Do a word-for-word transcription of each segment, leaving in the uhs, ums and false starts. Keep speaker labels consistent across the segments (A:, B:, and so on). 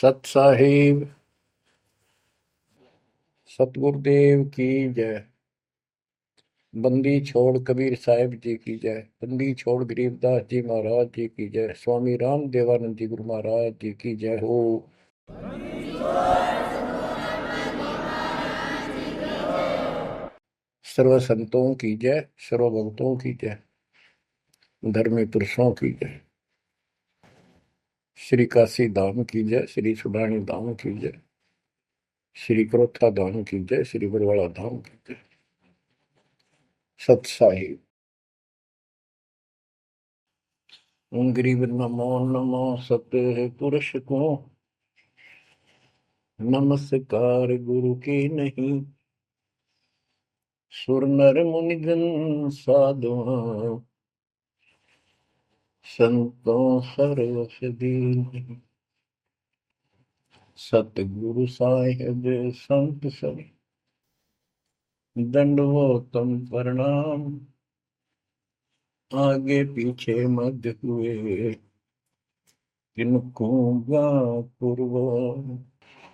A: सत साहिब सतगुरुदेव की जय। बंदी छोड़ कबीर साहिब जी की जय। बंदी छोड़ गरीबदास जी महाराज जी की जय। स्वामी राम देवानंद जी गुरु महाराज जी की जय हो। सर्व संतों की जय, सर्व भक्तों की जय, धर्मी पुरुषों की जय। श्री काशी धाम की जय, श्री सुडानी धाम की जय, श्री क्रोथा धाम की जय, श्री बरवाड़ा धाम की जय। सत साहिब गरीब नमो नमो सत्य पुरुष को, नमस्कार गुरु की नहीं। सुर नर मुनिजन साधुआ, संतों सर्वसदीन। सतगुरु साहिब संत सब, दंडवतम प्रणाम। आगे पीछे मध्य हुए, किनको पूर्व।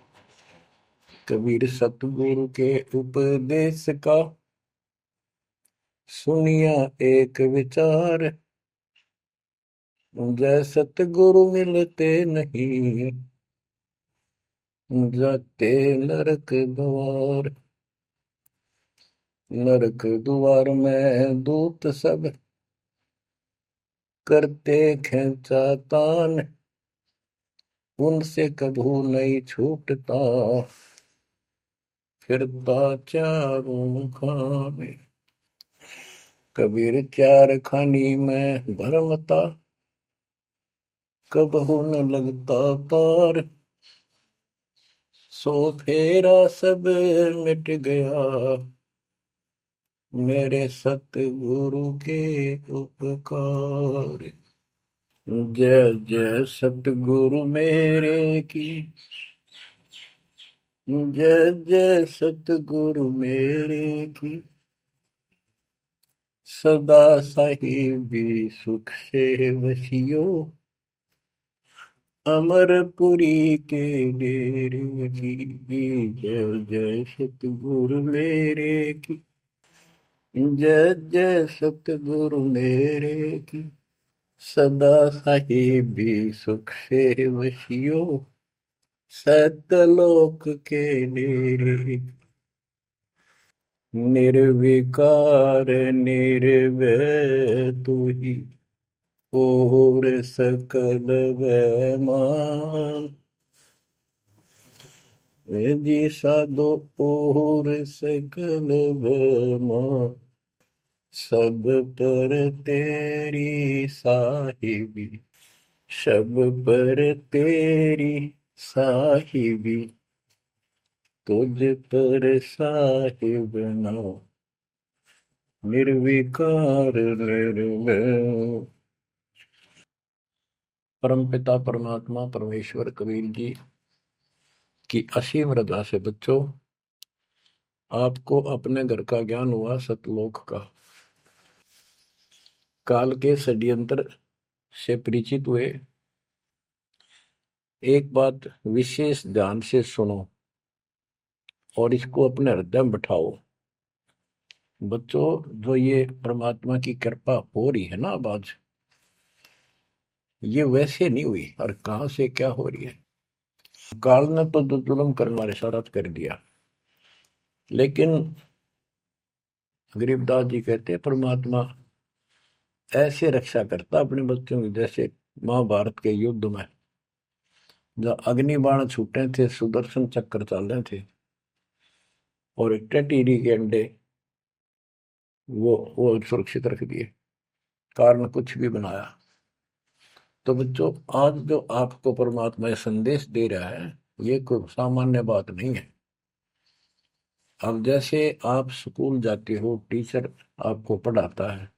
A: कबीर सतगुरु के उपदेश का, सुनिया एक विचार। जय सतगुरु मिलते नहीं, जाते नरक द्वार। नरक द्वार में दूत सब, करते खेचा तान। उनसे कभू नहीं छूटता, फिरता चारों खाने। कबीर चार खानी में भरमता, कबहू न लगता पार। सो फेरा सब मिट गया, मेरे सतगुरु के उपकार। जय जय सतगुरु मेरे की, जय जय सतगुरु मेरे की। सदा साहिबी सुख से वसियो, अमरपुरी के डेरे की। जय जय सतगुरु मेरे की, जय जय सतगुरु मेरे की। सदा साहिबी सुख से वसियो, सतलोक के डेरे। निर्विकार निर्भय तू ही, और सकल वैमान। जी साधो और सकल वैमान। सब पर तेरी साहिबी, सब पर तेरी साहिबी। तुझ पर साहिब नाम, निर्विकार निर्भय। परमपिता परमात्मा परमेश्वर कबीर जी की असीम रजा से बच्चों, आपको अपने घर का ज्ञान हुआ, सतलोक का। काल के षड्यंत्र से परिचित हुए। एक बात विशेष ध्यान से सुनो और इसको अपने हृदय में बैठाओ। बच्चों, जो ये परमात्मा की कृपा हो रही है ना अब आज, ये वैसे नहीं हुई। और कहां से क्या हो रही है? काल ने तो जो जुल्म करने वाले सारा कर दिया, लेकिन गरीबदास जी कहते हैं परमात्मा ऐसे रक्षा करता अपने बच्चों की, जैसे महाभारत के युद्ध में जब अग्निबाण छूटे थे, सुदर्शन चक्र चल रहे थे और टेटीरी के अंडे वो वो सुरक्षित रख दिए, कारण कुछ भी बनाया। तो बच्चों, आज जो आपको परमात्मा ये संदेश दे रहा है, ये कोई सामान्य बात नहीं है। अब जैसे आप स्कूल जाते हो, टीचर आपको पढ़ाता है,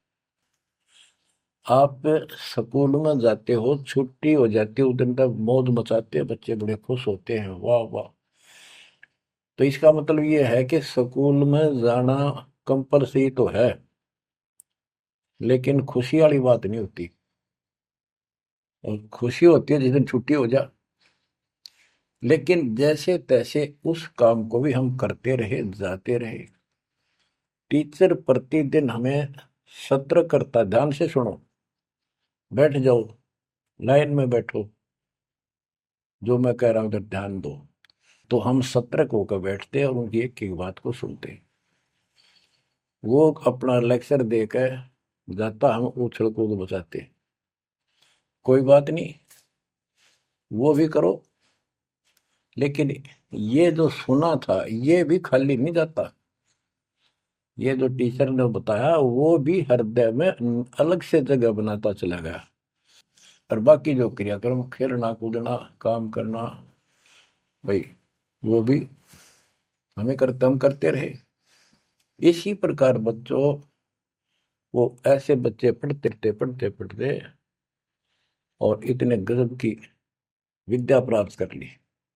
A: आप स्कूल में जाते हो, छुट्टी हो जाती है, उस दिन तक मौज मचाते हैं बच्चे, बड़े खुश होते हैं, वाह वाह। तो इसका मतलब ये है कि स्कूल में जाना कंपलसरी तो है, लेकिन खुशी वाली बात नहीं होती। और खुशी होती है जिस दिन छुट्टी हो जा। लेकिन जैसे तैसे उस काम को भी हम करते रहे, जाते रहे। टीचर प्रतिदिन हमें सत्र करता, ध्यान से सुनो, बैठ जाओ, लाइन में बैठो, जो मैं कह रहा हूं उधर ध्यान दो। तो हम सतर्क होकर बैठते हैं और उनकी एक एक बात को सुनते हैं। वो अपना लेक्चर देकर जाता, हम उछल कूद बचाते, कोई बात नहीं, वो भी करो। लेकिन ये जो सुना था ये भी खाली नहीं जाता। ये जो टीचर ने बताया वो भी हृदय में अलग से जगह बनाता चला गया। और बाकी जो क्रियाक्रम, खेलना कूदना, काम करना, भाई वो भी हमें करते, हम करते रहे। इसी प्रकार बच्चों, वो ऐसे बच्चे पढ़ते पढ़ते पढ़ते पढ़ते और इतने गजब की विद्या प्राप्त कर ली।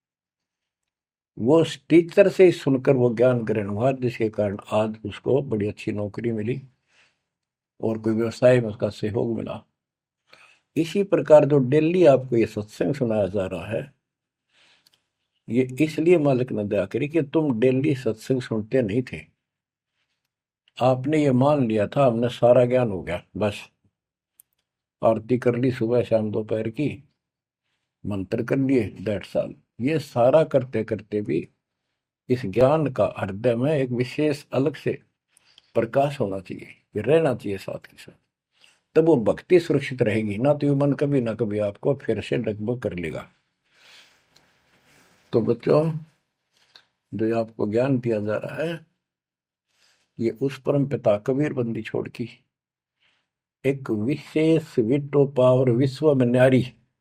A: वो उस टीचर से ही सुनकर वो ज्ञान ग्रहण हुआ, जिसके कारण आज उसको बड़ी अच्छी नौकरी मिली और कोई व्यवसाय में उसका सहयोग मिला। इसी प्रकार जो डेली आपको ये सत्संग सुनाया जा रहा है, ये इसलिए मालिक ने दया करी कि तुम डेली सत्संग सुनते नहीं थे। आपने ये मान लिया था हमने सारा ज्ञान हो गया, बस आरती कर ली सुबह शाम दोपहर की, मंत्र कर लिए, डेढ़ साल। ये सारा करते करते भी इस ज्ञान का हृदय में एक विशेष अलग से प्रकाश होना चाहिए, ये रहना चाहिए साथ के साथ। तब वो भक्ति सुरक्षित रहेगी ना, तो ये मन कभी ना कभी आपको फिर से डगमग कर लेगा। तो बच्चों, जो आपको ज्ञान दिया जा रहा है, ये उस परम पिता कबीर बंदी छोड़ की एक विशेष विटो पावर विश्व में न्यारी,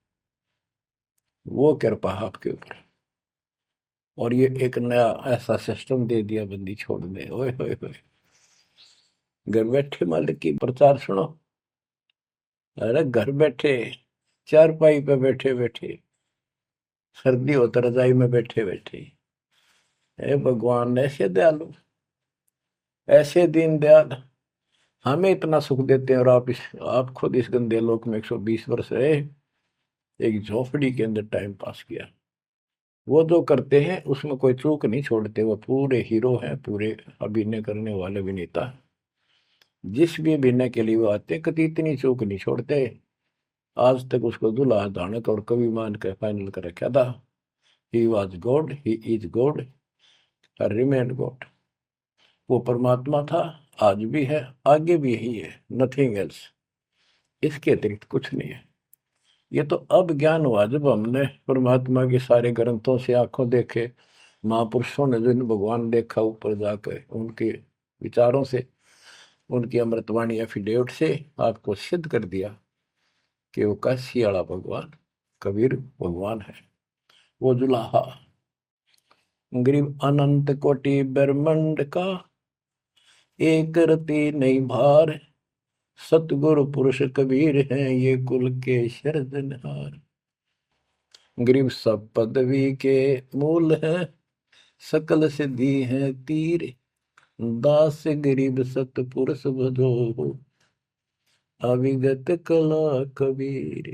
A: वो कृपा आपके ऊपर। और ये एक नया ऐसा सिस्टम दे दिया बंदी छोड़ने, ओए होए होए। घर बैठे मालिक की प्रचार सुनो। अरे घर बैठे, चारपाई पे बैठे बैठे, सर्दी हो तो रजाई में बैठे बैठे, हे भगवान ऐसे दयालु, ऐसे दीन दयाल, हमें इतना सुख देते हैं। और आप इस आप खुद इस गंदे लोक में एक सौ बीस वर्ष रहे, एक झोपड़ी के अंदर टाइम पास किया। वो जो करते हैं उसमें कोई चूक नहीं छोड़ते, वो पूरे हीरो हैं, पूरे अभिनय करने वाले अभिनेता। जिस भी अभिनय के लिए वो आते कभी इतनी चूक नहीं छोड़ते। आज तक उसको दुल्हा दानक और कवि मान के फाइनल कर रखा था। He was god, he is god, remain god. वो परमात्मा था, आज भी है, आगे भी यही है, नथिंग एल्स। इसके अतिरिक्त कुछ नहीं है। ये तो अब ज्ञान हुआ जब हमने परमात्मा के सारे ग्रंथों से आंखों देखे, महापुरुषों ने जो भगवान देखा ऊपर जाकर, उनके विचारों से, उनकी अमृतवाणी एफिडेविट से आपको सिद्ध कर दिया कि वो काशी वाला भगवान कबीर भगवान है। वो जुलाहा गरीब अनंत कोटि ब्रह्मांड का, एक रति नहीं भार, सतगुरु पुरुष कबीर हैं ये कुल के सिरजनहार। गरीब सब पदवी के मूल है, सकल सिद्धि है तीर, दास गरीब सतपुरुष भजो, अविगत कला कबीर।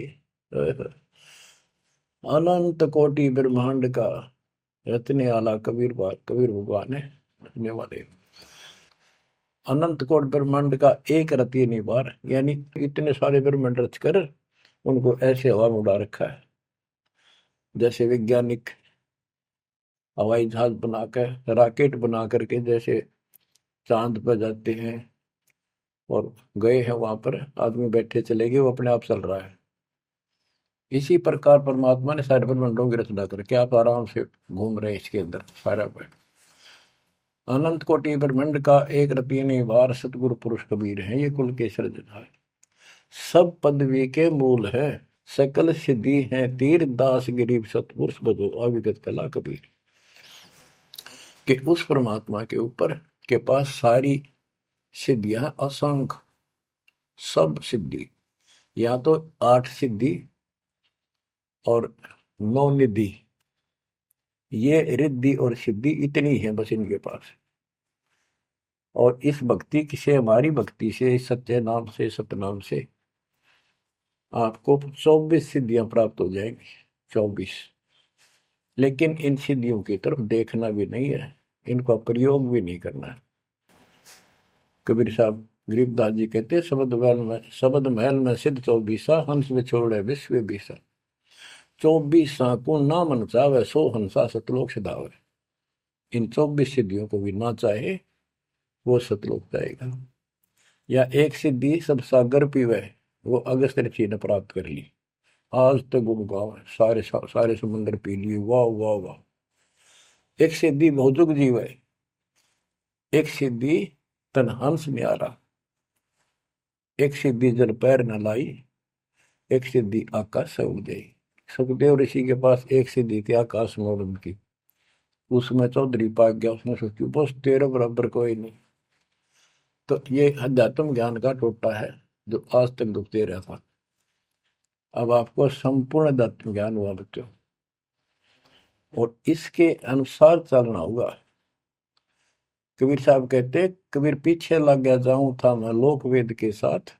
A: अनंत कोटि ब्रह्मांड का रत्ने आला कबीर बार कबीर भगवान है रखने वाले। अनंत कोट ब्रह्मांड का एक रति नहीं बार, यानी इतने सारे ब्रह्मांड रच कर उनको ऐसे हवा में उड़ा रखा है। जैसे वैज्ञानिक हवाई जहाज बनाकर, रॉकेट बना करके जैसे चांद पर जाते हैं और गए हैं, वहां पर आदमी बैठे चले गए, वो अपने आप चल रहा है। इसी प्रकार परमात्मा ने सारे ब्रह्मांडों की रचना करके आप आराम से घूम रहे हैं इसके अंदर सारा पे। अनंत कोटि ब्रह्मांड का एक रति नहीं बार, सतगुरु पुरुष कबीर है ये कुल के सिरजनहार। सब पदवी के मूल है, सकल सिद्धि है तीर, दास गरीब सतपुरुष भजो, अविगत कला कबीर। कि उस परमात्मा के ऊपर के पास सारी सिद्धियां, असंख्य सब सिद्धि, या तो आठ सिद्धि और नौ निधि, ये रिद्धि और सिद्धि इतनी है बस इनके पास। और इस भक्ति से, हमारी भक्ति से, सत्य नाम से, सतनाम से आपको चौबीस सिद्धियां प्राप्त हो जाएंगी। चौबीस लेकिन इन सिद्धियों की तरफ देखना भी नहीं है, इनका प्रयोग भी नहीं करना है। कबीर साहब गरीबदास जी कहते हैं, शब्द महल में शब्द महल में सिद्ध चौबीसा, हंस में छोड़े विश्व बीसा। चौबीसा को ना मन चावे, सो हंसा सतलोक सिधावे। इन चौबीस सिद्धियों को भी ना चाहे वो सतलोक जाएगा। या एक सिद्धि सब सागर पीवे, वो अगस्त ऋषि ने प्राप्त कर ली। आज तक गुण गाँव है, सारे सारे समुद्र पी लिए, वाह वाह वाह। एक सिद्धि भौजुग जीव है, एक सिद्धि तन हंस न्यारा, एक सिद्धि जल पैर न लाई, एक सिद्धि आकाश से उड़ गई। सुखदेव ऋषि के पास एक सिद्धि थी आकाश में उड़न की, उसमें चौधरी पाक गया, उसने सोची बस तेरे बराबर कोई नहीं। तो ये अध्यात्म ज्ञान का टोटा है जो आज तक दुखते रहा था। अब आपको संपूर्ण अध्यात्म ज्ञान हुआ बच्चों, और इसके अनुसार चलना होगा। कबीर साहब कहते, कबीर पीछे लग गया जाऊं था मैं लोक वेद के साथ,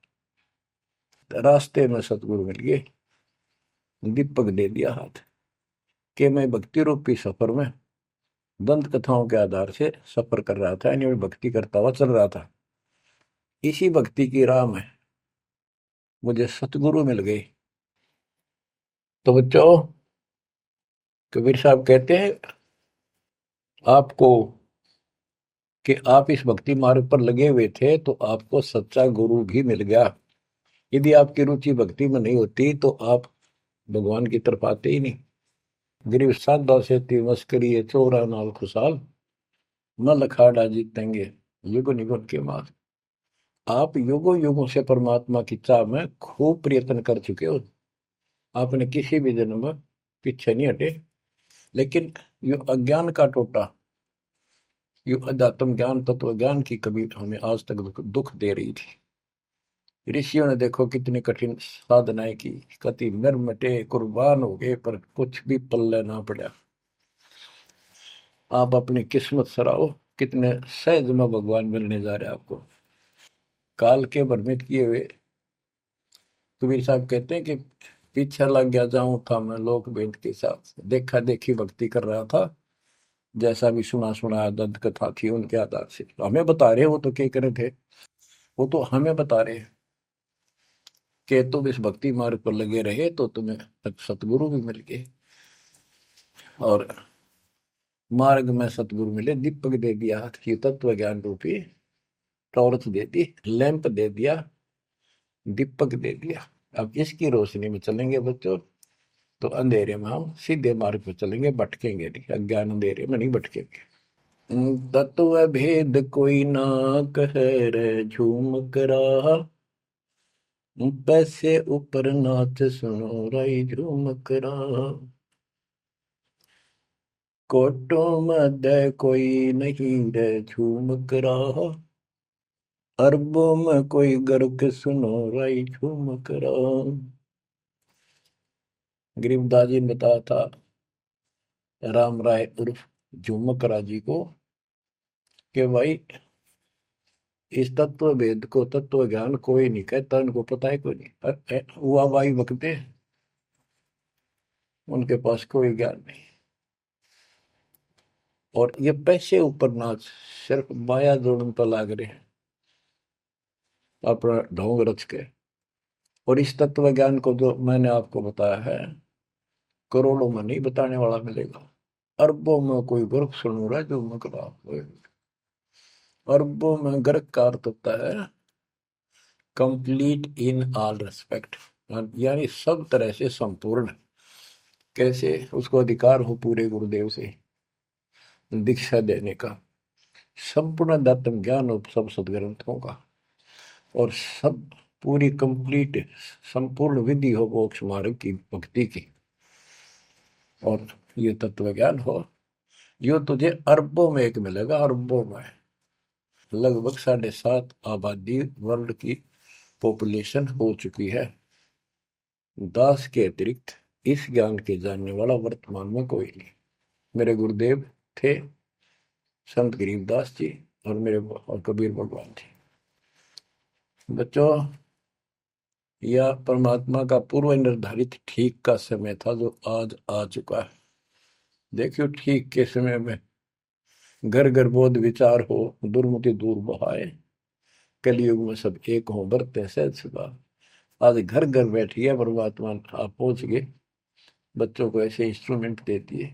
A: रास्ते में सतगुरु मिल गए, दीपक दे दिया हाथ, कि मैं भक्ति रूपी सफर में दंत कथाओं के आधार से सफर कर रहा था, यानी भक्ति करता हुआ चल रहा था। इसी भक्ति की राह में मुझे सतगुरु मिल गए। तो बच्चों, कबीर साहब कहते हैं आपको कि आप इस भक्ति मार्ग पर लगे हुए थे तो आपको सच्चा गुरु भी मिल गया। यदि आपकी रुचि भक्ति में नहीं होती तो आप भगवान की तरफ आते ही नहीं। गरीब साधा से ती मस्करी है चोरा नाल खुशाल, न लखाड़ा जीतेंगे युग निगुण के मार। आप युगों युगों से परमात्मा की चाह में खूब प्रयत्न कर चुके हो, आपने किसी भी जन्म में पीछे नहीं हटे। लेकिन यो अज्ञान का टोटा, यो अध्यात्म ज्ञान तत्व ज्ञान की कभी हमें आज तक दुख, दुख दे रही थी। ऋषियों ने देखो कितनी कठिन साधनाएं की, कति नर मटे कुर्बान हो गए, पर कुछ भी पल्ले ना पड़ा। आप अपनी किस्मत सराहो, कितने सहज में भगवान मिलने जा रहे हैं आपको, काल के भ्रमित किए हुए। कबीर साहब कहते हैं कि पीछे लग गया जाऊं था मैं लोक भेद के साथ, देखा देखी भक्ति कर रहा था, जैसा भी सुना सुना दंत कथा थी उनके आधार से। तो हमें बता रहे, वो तो क्या करे थे, वो तो हमें बता रहे कि तुम इस भक्ति मार्ग पर लगे रहे तो तुम्हें सतगुरु भी मिल गए। और मार्ग में सतगुरु मिले, दीपक दे दिया, की तत्व ज्ञान रूपी टॉर्च दे दी, लैंप दे दिया, दीपक दे दिया। अब इसकी रोशनी में चलेंगे बच्चों तो अंधेरे में हम सीधे मार्ग पर चलेंगे, भटकेंगे नहीं, अज्ञान अंधेरे में नहीं भटकेंगे। तत्व भेद कोई ना कह रे झूम करा, पैसे ऊपर नाच सुनो राई झूम करा। कोटो मध्य कोई नहीं रे झूम करा, अरबों में कोई गर्क सुनो राई झूम करा। गरीबदास जी ने बताया था राम राय उर्फ झूमकरा जी को कि भाई इस तत्व भेद को, तत्व ज्ञान कोई नहीं कहता, उनको पता है कोई नहीं, हुआ भाई बकते, उनके पास कोई ज्ञान नहीं। और ये पैसे ऊपर नाच, सिर्फ माया जोड़न पर लाग रहे हैं अपना ढोंग रच के। और इस तत्व ज्ञान को जो मैंने आपको बताया है, करोड़ों में नहीं बताने वाला मिलेगा, अरबों में कोई गर्क सुन रहा है जो मकड़ा। अरबों में गर्क का अर्थ होता है कंप्लीट इन ऑल रेस्पेक्ट, यानी सब तरह से संपूर्ण। कैसे उसको अधिकार हो पूरे गुरुदेव से दीक्षा देने का, संपूर्ण दातम ज्ञान हो सब सदग्रंथों का, और सब पूरी कंप्लीट संपूर्ण विधि हो मोक्ष मार्ग की भक्ति की, और ये तत्व ज्ञान हो, यो तुझे अरबों में एक मिलेगा, अरबों में। लगभग साढ़े सात आबादी वर्ल्ड की पॉपुलेशन हो चुकी है, दास के अतिरिक्त इस ज्ञान के जानने वाला वर्तमान में कोई नहीं। मेरे गुरुदेव थे संत गरीबदास जी और मेरे और कबीर भगवान जी। बच्चों, यह परमात्मा का पूर्व निर्धारित ठीक का समय था जो आज आ चुका है। देखियो ठीक के समय में घर घर बोध विचार हो, दुर्मति दूर बहाए, कलयुग में सब एक हो बरते सहज सुभा। आज घर घर बैठी है परमात्मा, आप पहुंच गए, बच्चों को ऐसे इंस्ट्रूमेंट दे दिए,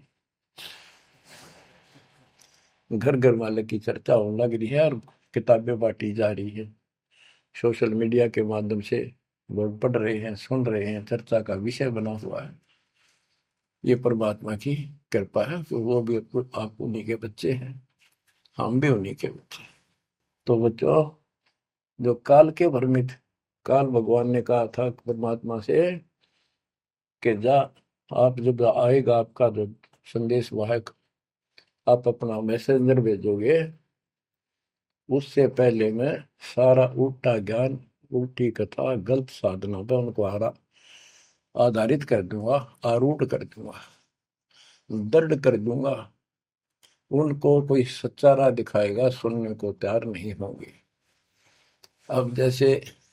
A: घर घर वाले की चर्चा होने लग रही है और किताबें बांटी जा रही है, सोशल मीडिया के माध्यम से लोग पढ़ रहे हैं, सुन रहे हैं, चर्चा का विषय बना हुआ है। ये परमात्मा की कृपा है, तो वो भी आप उन्हीं के बच्चे हैं, हम भी उन्हीं के बच्चे। तो बच्चों, जो काल के भ्रमित, काल भगवान ने कहा था परमात्मा से कि जा, आप जब आएगा आपका जो संदेश वाहक, आप अपना मैसेंजर भेजोगे, उससे पहले मैं सारा उल्टा ज्ञान, उल्टी कथा, गलत साधना पे उनको आरा आधारित कर दूंगा, आरूढ़ कर दूंगा, दृढ़ कर दूंगा। उनको कोई सच्चा राह दिखाएगा, सुनने को तैयार नहीं होंगे। अब जैसे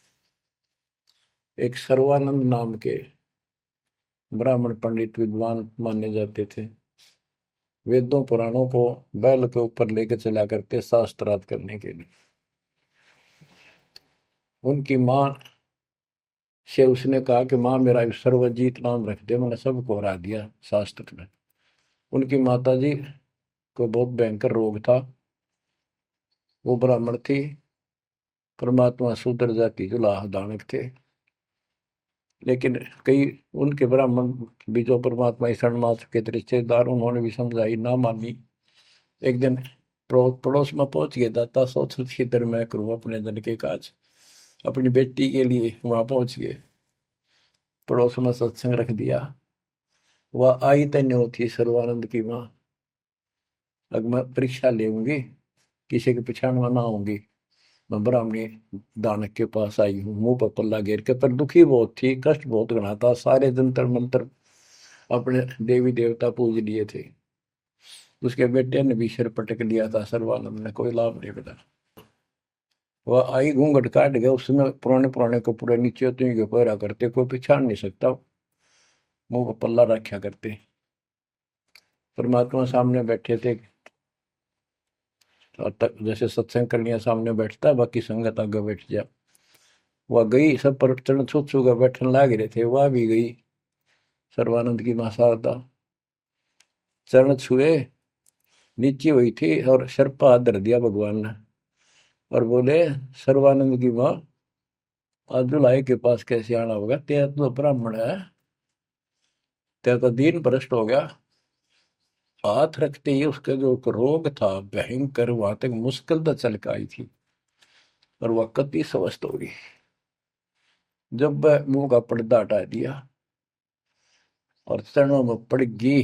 A: एक सर्वानंद नाम के ब्राह्मण पंडित विद्वान माने जाते थे, वेदों पुराणों को बैल के ऊपर लेकर चला करते शास्त्रार्थ करने के लिए। उनकी माँ से उसने कहा कि माँ मेरा सर्वजीत नाम रख दे, मैंने सबको हरा दिया शास्त्र में। उनकी माता जी को बहुत भयंकर रोग था, वो ब्राह्मण थी, परमात्मा शूद्र जाति जुलाह दानक थे, लेकिन कई उनके ब्राह्मण भी जो परमात्मा शरणमास के रिश्तेदार, उन्होंने भी समझाई, ना मानी। एक दिन पड़ोस में पहुंच गए, दाता सोच किधर मैं करूँ अपने धन के काज, अपनी बेटी के लिए वहां पहुंच गए, पड़ोस में सत्संग रख दिया। वह आई तन्य थी सर्वानंद की माँ, अब मैं परीक्षा लेंगी, किसी के पिछाड़ में ना आऊंगी, मैं ब्राह्मणी दानक के पास आई हूँ, मुंह पर पल्ला घेर के, पर दुखी बहुत थी, कष्ट बहुत घना था, सारे जंतर मंत्र अपने देवी देवता पूज लिए थे, उसके बेटे ने भी सिर पटक लिया था, सर्वानंद ने कोई लाभ नहीं मिला। वह आई, घूंघट काट गया, उसमें पुराने पुराने कपड़े नीचे तो पहरा करते, कोई पिछाड़ नहीं सकता, मुंह पर पल्ला रखा करते। परमात्मा सामने बैठे थे, और तक जैसे सत्संग करने सामने बैठता, बाकी संगत आगे बैठ जा। वह गई, सब पर चरण छू छू कर बैठने लाग रहे थे, वह भी गई, सर्वानंद की मां शारदा, चरण छुए, नीचे हुई थी और सर पर हाथ धर दिया भगवान ने, और बोले, सर्वानंद की मां, आज दुल्हाई के पास कैसे आना होगा, तेरा तो ब्राह्मण है, तेरा तो दीन भ्रष्ट हो गया। हाथ रखते ही उसका जो रोग था भयंकर, वहां तक मुश्किल तो चल के आई थी, और वह कति स्वस्थ हो गई। जब वह मुंह का पर्दा हटा दिया और चरणों में पड़ गई,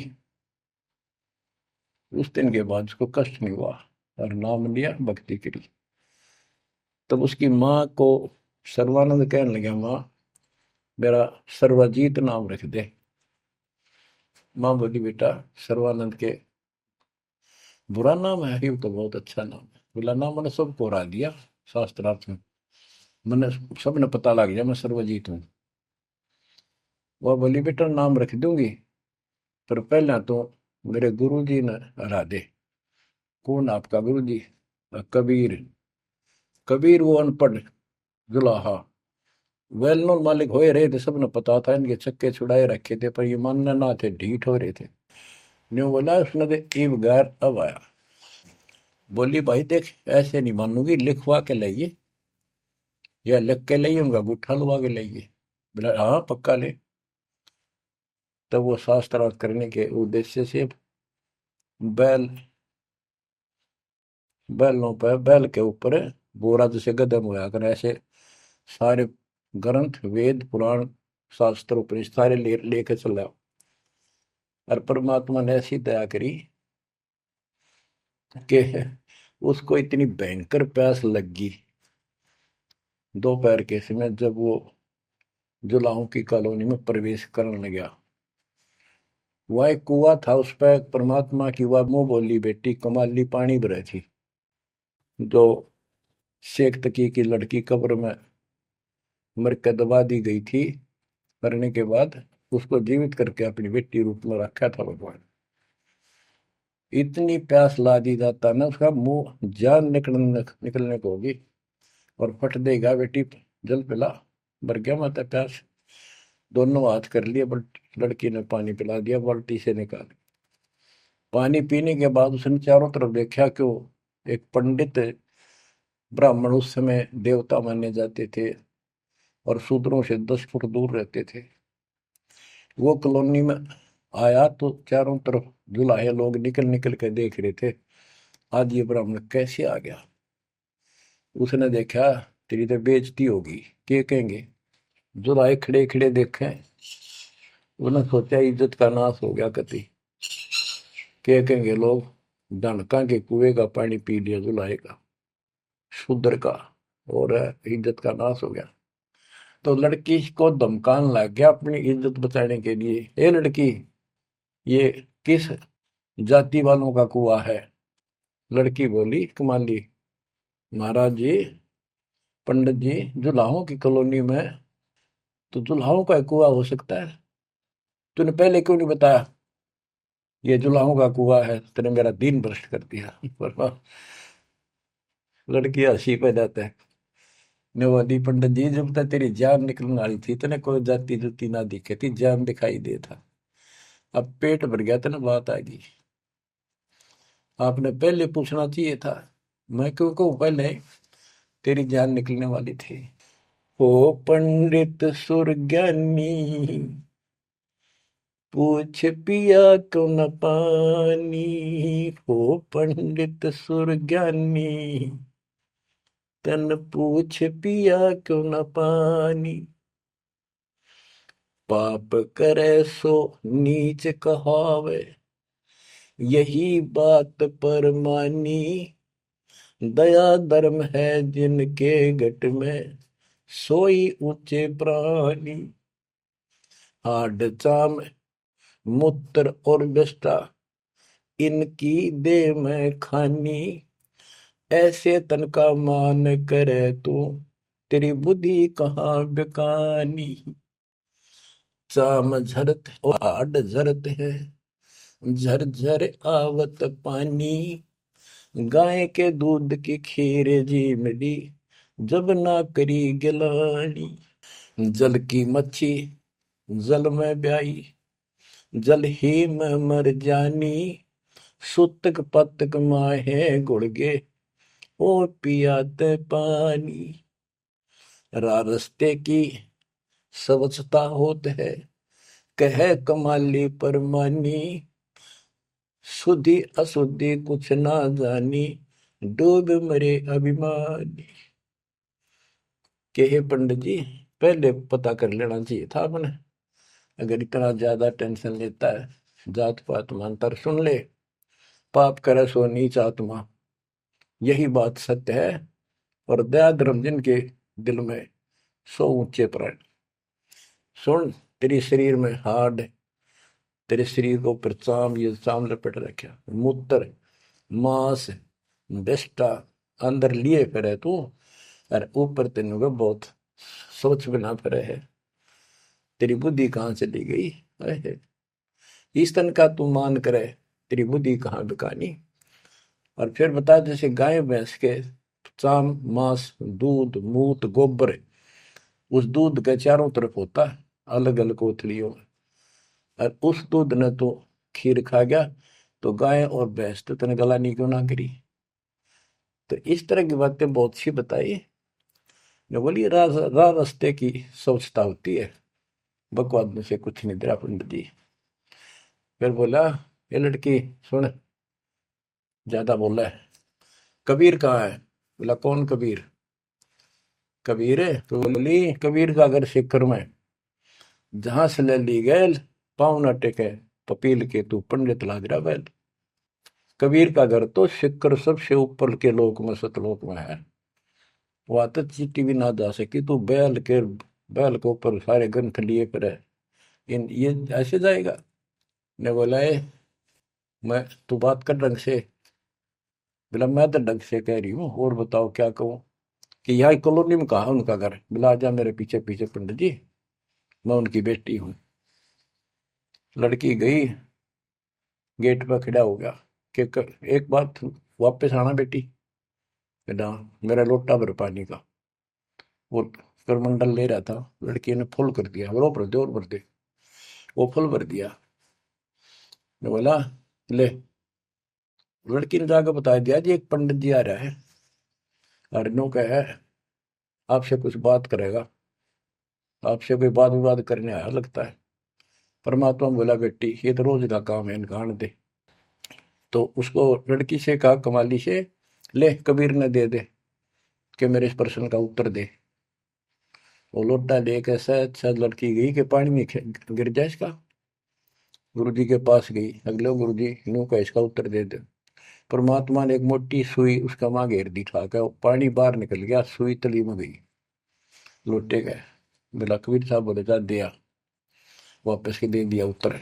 A: उस दिन के बाद उसको कष्ट नहीं हुआ, और नाम लिया, भक्ति करी। तब उसकी माँ को सर्वानंद कहने लगा, माँ मेरा सर्वजीत नाम रख दे। माँ बोली, बेटा सर्वानंद के बुरा नाम है, ये तो बहुत अच्छा नाम है। बोला, नाम मैंने सबको हरा दिया शास्त्रार्थ में, मैंने सबने पता लग गया मैं सर्वजीत हूँ। वह बोली, बेटा नाम रख दूंगी, पर पहला तो मेरे गुरु जी ने हरा दे। कौन आपका गुरु जी? कबीर। कबीर वो अनपढ़ जुलाहा, वेल नोन मालिक हो रहे थे, सबने पता था, इनके चक्के छुड़ाए रखे थे, पर ये मानने ना थे, ढीठ हो रहे थे। न्यू बोला उसने, तो ईब गैर अब आया। बोली, भाई देख ऐसे नहीं मानूंगी, लिखवा के लाइए, या लिख के लाइए, उनका गुट्ठा लुवा के लाइए। बोला, हाँ पक्का ले। तब वो शास्त्रार्थ करने के उद्देश्य से बैल बैलों पर, बैल के ऊपर बोरा जैसे गदम होया कर, ऐसे सारे ग्रंथ, वेद, पुराण, शास्त्र, उपनिषद सारे ले लेकर चला। और परमात्मा ने ऐसी दया करी कि उसको इतनी भयंकर प्यास लगी दोपहर के समय, जब वो जुलाहों की कॉलोनी में प्रवेश करने लगा। वह एक कुआ था, उस पर परमात्मा की वह मुंह बोली बेटी कमाली पानी भरे थी, जो शेख तकी की लड़की कब्र में मर के दबा दी गई थी, करने के बाद उसको जीवित करके अपनी बेटी रूप में रखा था भगवान। इतनी प्यास ला दी जाता ना, उसका मुंह जान निकलने निकलने को होगी और फट देगा बेटी, जल पिला। भर गया माता प्यास। दोनों हाथ कर लिए, बट लड़की ने पानी पिला दिया बाल्टी से निकाल। पानी पीने के बाद उसने चारों तरफ देखा, क्यों एक पंडित ब्राह्मण उस समय देवता माने जाते थे और शूद्रों से दस फुट दूर रहते थे, वो कॉलोनी में आया तो चारों तरफ जुलाहे लोग निकल निकल के देख रहे थे, आज ये ब्राह्मण कैसे आ गया। उसने देखा, तेरी तो बेइज्जती होगी, क्या कहेंगे। जुलाहे खड़े खड़े देखे, उन्होंने सोचा इज्जत का नाश हो गया कति, क्या कहेंगे लोग। डनका के कुएं का पानी पी लिया जुलाहे का, शूद्र का, और इज्जत का नाश हो गया। तो लड़की को धमकाने लग गया अपनी इज्जत बचाने के लिए, ए लड़की, ये किस जाति वालों का कुआं है। लड़की बोली, कमाली, महाराज जी, पंडित जी, जुलाहों की कॉलोनी में तो जुलाहों का कुआं हो सकता है, तूने पहले क्यों नहीं बताया ये जुलाहों का कुआं है। तेने मेरा दिन भ्रष्ट कर दिया। पर लड़की हंसी पे जाता है, ने बोली, पंडित जी, जब तक तेरी जान निकलने वाली थी तेने कोई जाति जुती ना दिखे थी, जान दिखाई दे था। अब पेट भर गया तेने बात आ गई, आपने पहले पूछना चाहिए था। मैं क्यों कहूँ पहले, तेरी जान निकलने वाली थी। ओ पंडित सुरज्ञानी, पूछ पिया क्यों न पानी। हो पंडित सुरज्ञानी, तन पूछ पिया क्यों न पानी। पाप करे सो नीच कहावे, यही बात पर मानी। दया धर्म है जिनके घट में, सोई ऊंचे प्राणी। हाड चाम मूत्र और विष्ठा, इनकी दे में खानी। ऐसे तन का मान करे तू, तेरी बुद्धि कहाँ बेकानी। चाम झरत और हाड झरत है, झरझर आवत पानी। गाय के दूध की खीर जी मिली, जब ना करी गिलानी। जल की मच्छी जल में ब्याई, जल ही में मर जानी। सुतक पतक माहे गुड़गे, ओ पियाते पानी। रा रस्ते की स्वच्छता होत है, कह कमाली परमानी। शुद्धि अशुद्धि कुछ ना जानी, डूब मरे अभिमानी। के हे पंडित जी, पहले पता कर लेना चाहिए था आपने, अगर इतना ज्यादा टेंशन लेता है। जात पात मानतर सुन ले, पाप करे सो नीच आत्मा, यही बात सत्य है। और दया धर्म जिनके दिल में, सो ऊंचे प्राण। सुन, तेरे शरीर में हाड, तेरे शरीर को ऊपर चाम, ये चाम लपेट रखा, मूत्र मांस विष्ठा अंदर लिए फिरे तू, और ऊपर तेन को बहुत सोच बिना फिरे है। तेरी बुद्धि कहाँ चली गई है, इस तन का तू मान करे, तेरी बुद्धि कहाँ बिकानी। और फिर बता, जैसे गाय भैंस के चाम मांस दूध मूत गोबर, उस दूध के चारों तरफ होता है अलग अलग कोथलियों में, और उस दूध ने तो खीर खा गया, तो गाय और भैंस तो तेने गलानी क्यों ना करी। तो इस तरह की बातें बहुत सी बताई ने। बोली, राह रा रास्ते की स्वच्छता होती है, बकवाद में से कुछ नहीं तेरा पंडित जी। फिर बोला, ये लड़की सुन, ज्यादा बोला है, कबीर कहाँ है। बोला, कौन कबीर। कबीर है तो बोली, कबीर का घर सिक्कर में, जहां से ले ली गैल, पाँव न टेके पपील के, तू पंडित लाग रहा बैल। कबीर का घर तो सिक्कर सबसे ऊपर के लोक में, सतलोक में है, वहां तक चीटी भी ना जा सकी, तू बैल के बैल के ऊपर सारे ग्रंथ लिए फिर है, इन ये ऐसे जाएगा। ने बोला, "ए, मैं तू बात कर ढंग से। बोला, मैं तो ढंग से कह रही हूँ, और बताओ क्या कहूँ। कि यहाँ कॉलोनी में कहा उनका घर। बोला, जा मेरे पीछे पीछे पंडित जी, मैं उनकी बेटी हूँ। लड़की गई, गेट पर खड़ा हो गया। कि क- एक बात वापस आना बेटी, बेटा मेरा लोटा भर पानी का। वो करमंडल ले रहा था, लड़की ने फुल कर दिया, और भर दे और भर दे। वो फुल भर दिया। मैं बोला ले। लड़की ने जाकर बता दिया जी एक पंडित जी आ रहा है, अर्नो का है, आपसे कुछ बात करेगा, आपसे कोई बात विवाद करने आया लगता है। परमात्मा बोला बेटी ये तो रोज का काम है, इनका आने दे। तो उसको लड़की से कहा, कमाली से, ले कबीर ने दे दे कि मेरे इस प्रश्न का उत्तर दे। वो लोटा लेकर शायद शायद लड़की गई कि पानी में खे- गिर जाए इसका। गुरु जी के पास गई, अगले गुरु जी यूं का इसका उत्तर दे दे। परमात्मा ने एक मोटी सुई उसका माँ घेर दी, ठाकर पानी बाहर निकल गया, सुई तली में गई, लोटे गए। बोला कबीर साहब बोले जा दिया, वापस के दे दिया उत्तर।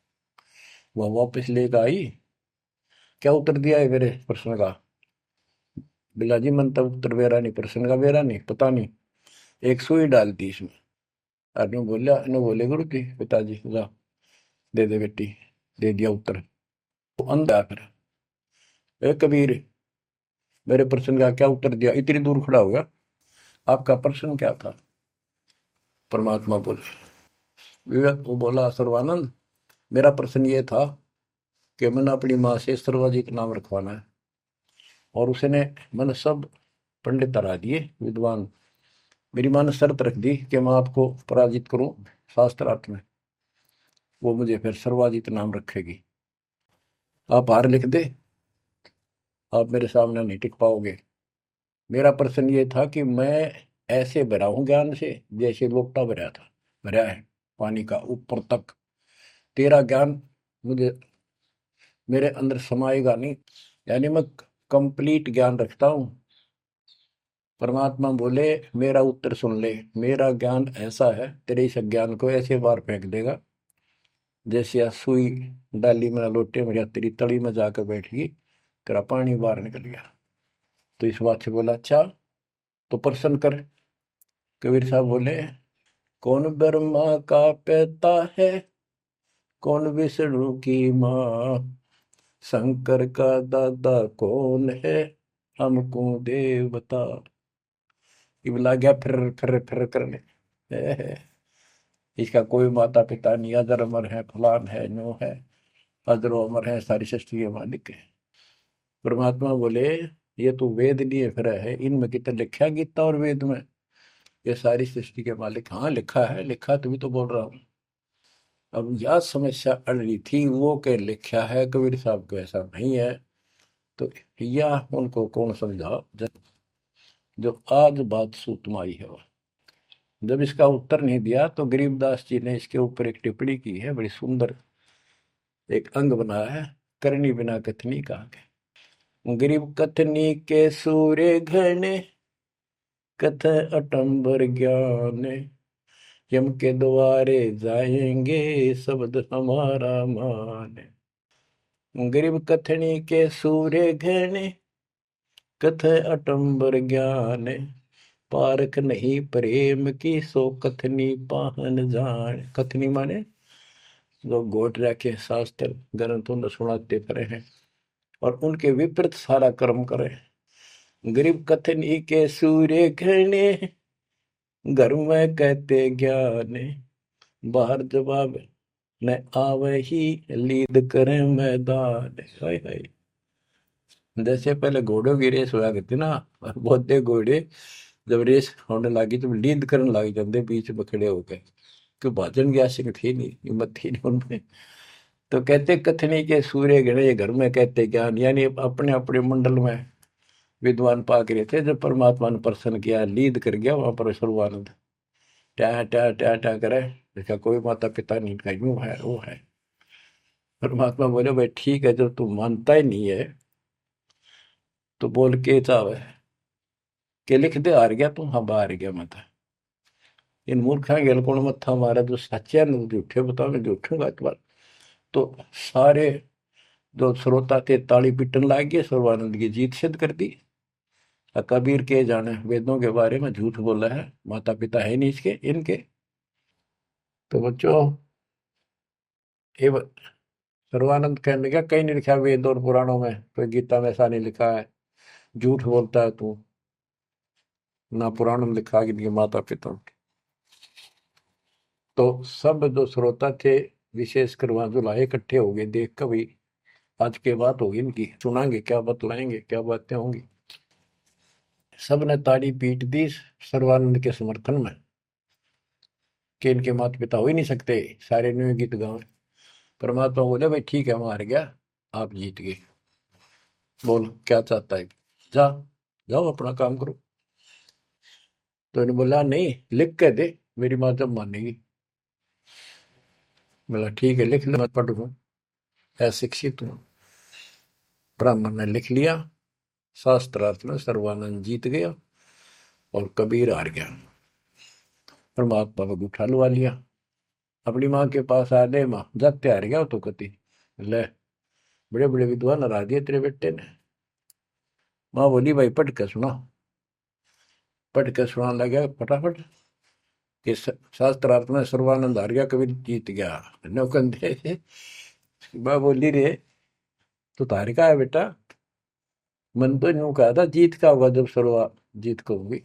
A: वह वापस लेकर आई, क्या उत्तर दिया है मेरे प्रश्न का? बिला जी मन तब उत्तर बेरा नहीं, प्रश्न का बेरा नहीं, पता नहीं, एक सुई डाल दी इसमें। अनु बोला, अनु बोले गुरु जी पिताजी ला दे दे बेटी, दे दिया उत्तर। वो अंधा फिर, ए कबीर मेरे प्रश्न का क्या उत्तर दिया, इतनी दूर खड़ा हो गया, आपका प्रश्न क्या था? परमात्मा बोले, विवेक वो बोला सर्वानंद मेरा प्रश्न ये था कि मैंने अपनी माँ से सर्वाजीत नाम रखवाना है, और उसने मैंने सब पंडित तरा दिए विद्वान, मेरी माँ ने शर्त रख दी कि मैं आपको पराजित करूं शास्त्रार्थ में, वो मुझे फिर सर्वाजीत नाम रखेगी। आप हार लिख दे, आप मेरे सामने नहीं टिक पाओगे। मेरा प्रश्न ये था कि मैं ऐसे भरा हूं ज्ञान से जैसे लोटा भरा था, भरा है पानी का ऊपर तक। तेरा ज्ञान मुझे मेरे अंदर समाएगा नहीं, यानी मैं कंप्लीट ज्ञान रखता हूँ। परमात्मा बोले मेरा उत्तर सुन ले, मेरा ज्ञान ऐसा है तेरे इस ज्ञान को ऐसे बार फेंक देगा जैसे या सुई डाली में लोटे में या तेरी तली में जाकर बैठ गई, तेरा पानी बाहर निकल गया। तो इस बात से बोला अच्छा तो प्रश्न कर। कबीर साहब बोले कौन ब्रह्मा का पिता है, कौन विष्णु की माँ, शंकर का दादा कौन है, हमको देव बता। ये बोला गया फिर फिर फिर करने, इसका कोई माता पिता नहीं, अजर अमर है, फलान है, नो है, अजरो अमर है, सारी सृष्टि के मालिक है। परमात्मा बोले ये तो वेद लिए फिर है, इनमें कितना लिखा है गीता और वेद में ये सारी सृष्टि के मालिक? हाँ लिखा है, लिखा तभी तो बोल रहा हूँ। अब यह समस्या अड़ रही थी, वो के लिखा है कबीर साहब को ऐसा नहीं है, तो यह उनको कौन समझा जब जो आज बात सूतम आई है। जब इसका उत्तर नहीं दिया तो गरीबदास जी ने इसके ऊपर एक टिप्पणी की है, बड़ी सुंदर एक अंग बनाया है, करनी बिना कथनी कहा गया। गरीब कथनी के सूर्य घने, कथ अटंबर ज्ञान, यम के द्वारे जाएंगे शब्द हमारा मान। गरीब कथनी के सूर्य घने, कथ अटंबर ज्ञान, पारख नहीं प्रेम की सो कथनी पाहन जान। कथनी माने जो गोट रखे शास्त्र ग्रंथों ने सुनाते फिरे हैं और उनके विपरीत सारा कर्म करे। गरीब कथनी के सूर्य घने, घर में कहते ज्ञान, बाहर जवाब न आवे ही लीद करे मैदान। हाय हाय, जैसे पहले घोड़ों की रेस हुआ करती ना, और बहुत घोड़े जब रेस होने लगी तो लीद करने लग जाते बीच में खड़े होकर, क्यों भाजन की आशिक थी नहीं, हिम्मत थी नहीं उनमें। तो कहते कथनी के सूर्य गणे घर में कहते ज्ञान, यानी अपने अपने मंडल में विद्वान पाक रहे थे। जब परमात्मा ने प्रसन्न किया, लीद कर गया वहां पर सर्वानंद, ट्या ट्या ट्या ट्या करे, इसका कोई माता पिता नहीं, का यूं है वो है। परमात्मा बोले भाई ठीक है, जब तू मानता ही नहीं है तो बोल के चाहे के लिख दे, हार गया तू, हाँ हार गया मैं तो। इन मूर्खा गेल कौन मत्था मारा, जो सच्चे न झूठे बताओ, मैं झूठूंगा इस बार। तो सारे जो श्रोता थे ताली पीटन लाग गए, सर्वानंद की जीत सिद्ध कर दी। और कबीर के जाने वेदों के बारे में झूठ बोला है, माता पिता है नहीं इसके इनके। तो बच्चों ये सर्वानंद कहने लगा कहीं नहीं लिखा वेद और पुराणों में, कोई गीता में ऐसा नहीं लिखा है, झूठ बोलता है तू, ना पुराण में लिखा कि इनके माता पिता। तो सब जो श्रोता थे, विशेषकर वहां जो लाए इकट्ठे हो गए, देख कर भाई आज के बात होगी इनकी, सुनाएंगे क्या बतलाएंगे, क्या बातें होंगी। सब ने ताड़ी पीट दी सर्वानंद के समर्थन में कि इनके माता पिता हो ही नहीं सकते, सारे न्यू गीत गाँव। परमात्मा बोले भाई ठीक है, मार गया, आप जीत गए, बोल क्या चाहता है, जा, जाओ अपना काम करो। तो इन्होंने बोला नहीं, लिख के दे, मेरी माँ जब मानेगी। बोला ठीक है, लिख ले, मैं पढ़ लूँ, अशिक्षित हूँ। ब्राह्मण ने लिख लिया, शास्त्रार्थ में सर्वानंद जीत गया और कबीर हार गया। परमात्मा को उठा लुआ लिया, अपनी माँ के पास आ ले, माँ जाते हार गया तो कति ले, बड़े बड़े विद्वान हरा दिए तेरे बेटे ने। माँ बोली भाई पढ़ के सुना, पढ़ के सुनाने लगा फटाफट कि शास्त्रार्थ में सर्वानंद हार गया, कबीर जीत गया। नौकंदे माँ बोली रे तो तारे का है बेटा, मन तो यूं कहा था जीत का होगा जब सर्वा जीत को होगी।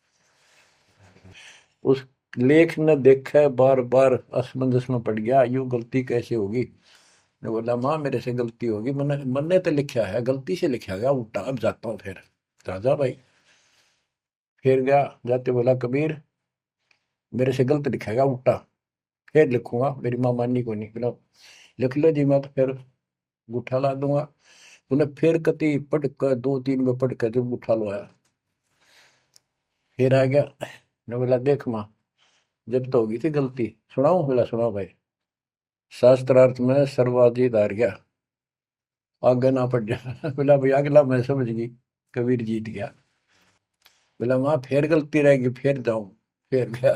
A: उस लेख ने देखा, बार बार असमंजस में पड़ गया, यूं गलती कैसे होगी। ने बोला माँ मेरे से गलती होगी, मैंने मन ने तो लिखा है, गलती से लिखा गया उल्टा, अब जाता हूँ फिर। राजा भाई फिर गया, जाते बोला कबीर मेरे से गलत लिखेगा उल्टा, फिर लिखूंगा, मेरी माँ माननी को नहीं। बोला लिख लो जी, मैं तो फिर गुठा ला दूंगा। उन्हें फिर कति पढ़ कर, दो तीन में पढ़ कर जब गुठा लो आया, फिर आ गया। ने बोला देख माँ, जब तो होगी थी गलती, सुनाऊ। बोला सुनाओ भाई। शास्त्रार्थ में सर्वाधिक हार गया, आगे ना पड़ जा। बोला भाई अगला मैं समझ गई, कबीर जीत गया। बोला माँ फिर गलती रहेगी, फिर जाऊं, फिर गया।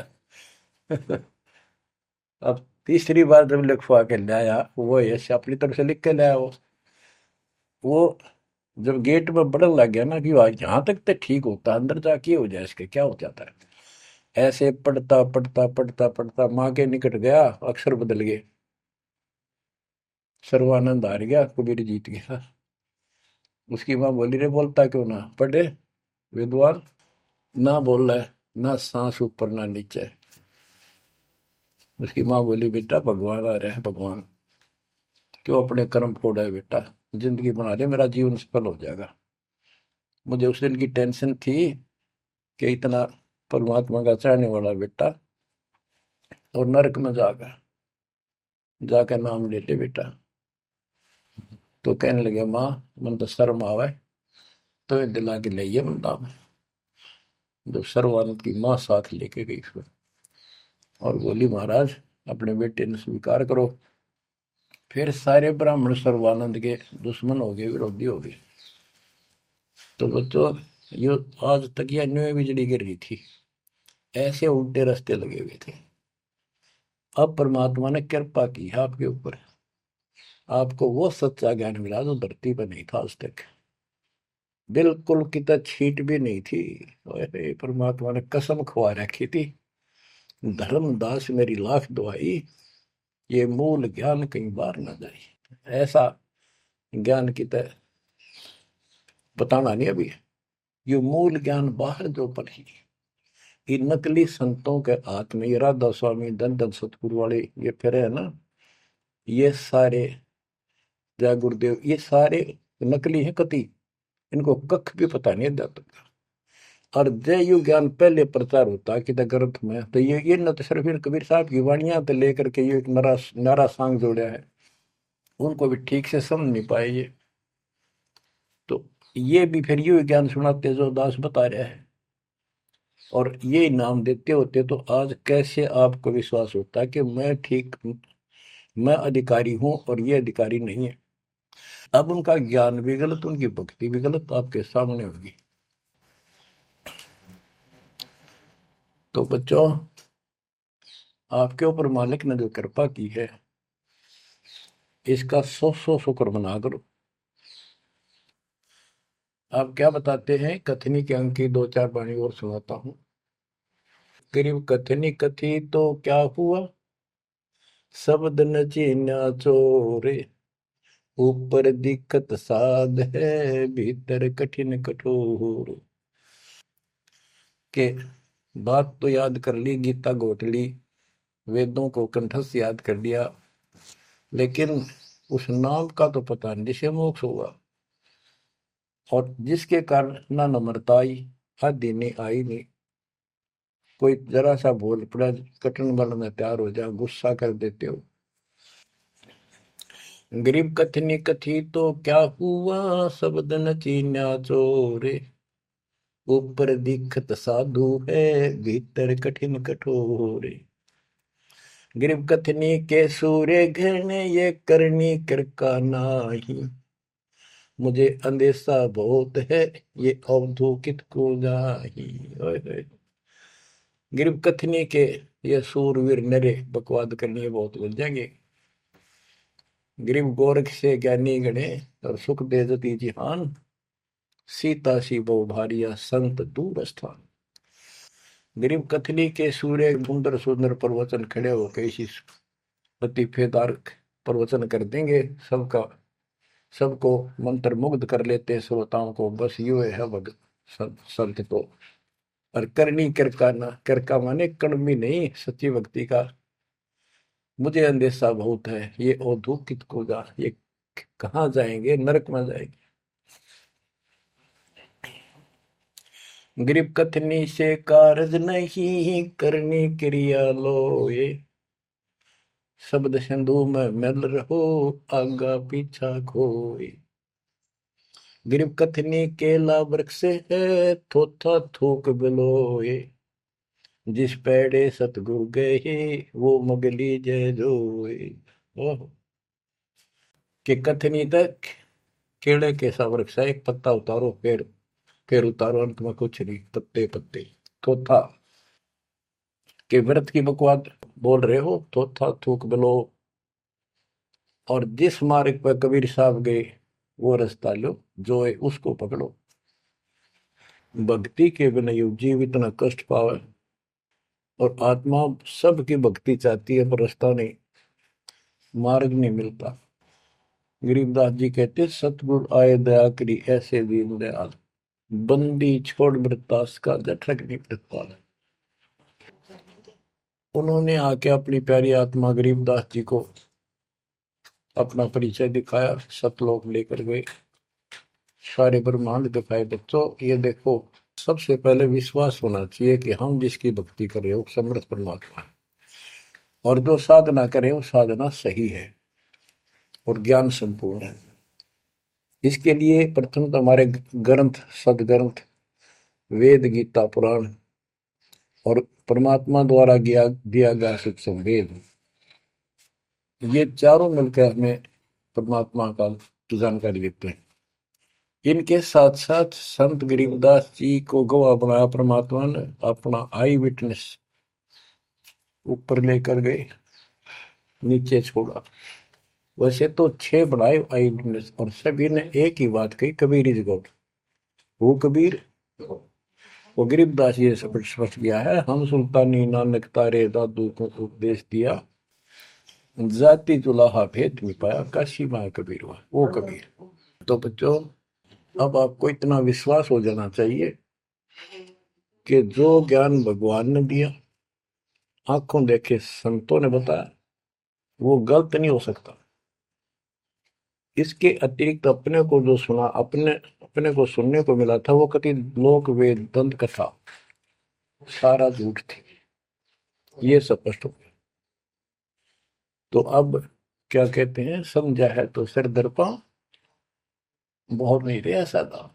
A: अब तीसरी बार जब लिखवा के लाया, वो ऐसे अपनी तरफ से लिख के लाया, वो वो जब गेट में बढ़न लग गया ना कि यहाँ तक तो ठीक होता, अंदर जाके हो जाए इसके क्या हो जाता है। ऐसे पढ़ता पढ़ता पढ़ता पढ़ता माँ के निकट गया, अक्षर बदल गए, सर्वानंद हार गया, कबीर जीत गया। उसकी माँ बोली रे बोलता क्यों ना, पढ़े विद्वान, ना बोल रहा है, ना सांस ऊपर ना नीचे। उसकी माँ बोली बेटा भगवान आ रहे हैं, भगवान क्यों अपने कर्म फोड़ा है बेटा, जिंदगी बना दे, मेरा जीवन सफल हो जाएगा। मुझे उस दिन की टेंशन थी कि इतना परमात्मा का चाहने वाला बेटा और नरक में जाकर जाकर नाम ले ले बेटा। तो कहने लगे माँ मन तो शर्म आवे, तो ये दिला के ले बंदा में। जब सर्वानंद की माँ साथ लेके गई फिर, और बोली महाराज अपने बेटे ने स्वीकार करो। फिर सारे ब्राह्मण सर्वानंद के दुश्मन हो गए, विरोधी हो गए। तो बच्चों ये आज तक यह न्यू बिजली गिर रही थी, ऐसे उल्टे रास्ते लगे हुए थे। अब परमात्मा ने कृपा की है आपके ऊपर, आपको वो सच्चा ज्ञान मिला जो धरती पर नहीं था आज तक, बिल्कुल कितना छीट भी नहीं थी। अरे परमात्मा ने कसम खवा रखी थी, धर्मदास मेरी लाख दुआई, ये मूल ज्ञान कहीं बार न जाए। ऐसा ज्ञान की तरह बताना नहीं अभी, ये मूल ज्ञान बाहर जो पढ़ी, ये नकली संतों के हाथ में, ये राधा स्वामी धन धन सतगुरु वाले ये फिर है ना, ये सारे जय गुरुदेव, ये सारे नकली है कति, इनको कख भी पता नहीं अध्यात्म का। और जय यु ज्ञान पहले प्रचार होता कि ग्रंथ में, तो ये ये न तो सिर्फ इन कबीर साहब की वाणियां तो लेकर के ये एक नरा नारा सांग जोड़ा है, उनको भी ठीक से समझ नहीं पाए ये। तो ये भी फिर यू ज्ञान सुनाते जो दास बता रहे हैं, और ये नाम देते होते, तो आज कैसे आपको विश्वास होता है कि मैं ठीक, मैं अधिकारी हूं और ये अधिकारी नहीं है। अब उनका ज्ञान भी गलत, उनकी भक्ति भी गलत आपके सामने होगी। तो बच्चों आपके ऊपर मालिक ने जो कृपा की है, इसका सौ सौ शुक्र मना करो। आप क्या बताते हैं, कथनी के अंक की दो चार वाणी और सुनाता हूँ। करीब कथनी कथी तो क्या हुआ, शब्द न चीन्या चोरे, ऊपर दिक्कत साध है, भीतर कठिन कठोर। के बात तो याद कर ली, गीता घोट ली, वेदों को कंठस्थ याद कर लिया, लेकिन उस नाम का तो पता नहीं जिसे मोक्ष होगा, और जिसके कारण ना नम्रता आई, आदि नहीं आई नहीं। कोई जरा सा बोल पड़ा, कटन बनने तैयार हो जाओ, गुस्सा कर देते हो। गरीब कथनी कथी तो क्या हुआ, शब्द न चीन्या चोरे। ऊपर दिखत साधु है, भीतर कठिन कठोरे। गरीब कथनी के सूर्य घने, ये करनी कर का नाही। मुझे अंदेशा बहुत है, ये अवधूकित को जाही। ओए होए। गरीब कथनी के ये सूरवीर नरे बकवाद करनी बहुत बन जाएंगे। गरीब गोरख से ज्ञानी गणे, और सुख दे जति जिहान। सीता सी बहु भारिया, संत दूर स्थान। गरीब कथनी के सूर्य सुंदर सुंदर प्रवचन खड़े हो कैसी लतीफेदार प्रवचन कर देंगे, सबका सबको मंत्र मुग्ध कर लेते श्रोताओं को। बस यू है भगत संत तो। और करनी करका ना, करका माने कड़मी नहीं, सच्ची भक्ति का। मुझे अंदेशा बहुत है, ये औधुकित को जा, ये कहाँ जाएंगे, नरक में जाएंगे। गरीब कथनी से कारज नहीं, करनी क्रिया लोए। शब्द सिंधु में मिल रहो, आगा पीछा खोए। गरीब कथनी केला वृक्ष है, थोथा थूक बिलोए। जिस पेड़े सतगुरु गए, वो मगली जय जोए। ओह, कि कथनी तक केड़े के सा वृक्ष है, एक पत्ता उतारो, फिर फिर उतारो, अंत में कुछ नहीं, पत्ते पत्ते। थोथा के व्रत की बकवाद बोल रहे हो, थोथा थूक बिलो। और जिस मार्ग पर कबीर साहब गए, वो रास्ता लो, जो है उसको पकड़ो। भक्ति के बिना यू जीव इतना कष्ट पावे, और आत्मा सबकी भक्ति चाहती है, पर रास्ता नहीं, मार्ग नहीं मिलता। गरीबदास जी कहते, सतगुरु आए दया करी, ऐसे दीन दयाल। बंदी छोड़ मृतास का, जठरक नहीं प्रतिपाल। उन्होंने आके अपनी प्यारी आत्मा गरीबदास जी को अपना परिचय दिखाया, सतलोक लेकर गए, सारे ब्रह्मांड दिखाए। बच्चों ये देखो, सबसे पहले विश्वास होना चाहिए कि हम जिसकी भक्ति कर रहे हो समर्थ परमात्मा है, और जो साधना करे वो साधना सही है और ज्ञान संपूर्ण है। इसके लिए प्रथम तो हमारे ग्रंथ, सदग्रंथ, वेद, गीता, पुराण और परमात्मा द्वारा दिया दिया गया शिक्षण वेद, ये चारों मिलकर हमें परमात्मा का की जानकारी देते हैं। इनके साथ साथ संत गरीबदास जी को गवाह बनाया परमात्मा ने, अपना आई विटनेस ऊपर लेकर गए, नीचे छोड़ा। वैसे तो छह बनाए आई विटनेस, और सभी ने एक ही बात कही, कबीर इज गॉड। वो कबीर, वो गरीबदास जी से स्पष्ट किया है, हम सुल्तानी नानक तारे दादू को उपदेश दिया, जाति जुलाहा भेद मिटाया, काशी माँ कबीर हुआ, वो कबीर। तो बच्चों, अब आपको इतना विश्वास हो जाना चाहिए कि जो ज्ञान भगवान ने दिया, आंखों देखे संतों ने बताया, वो गलत नहीं हो सकता। इसके अतिरिक्त अपने को जो सुना, अपने अपने को सुनने को मिला था, वो कति लोक वेद दंत कथा सारा झूठ थी, ये स्पष्ट हो गया। तो अब क्या कहते हैं, समझा है तो सिर दर्पा, बहुत नहीं रहे ऐसा था।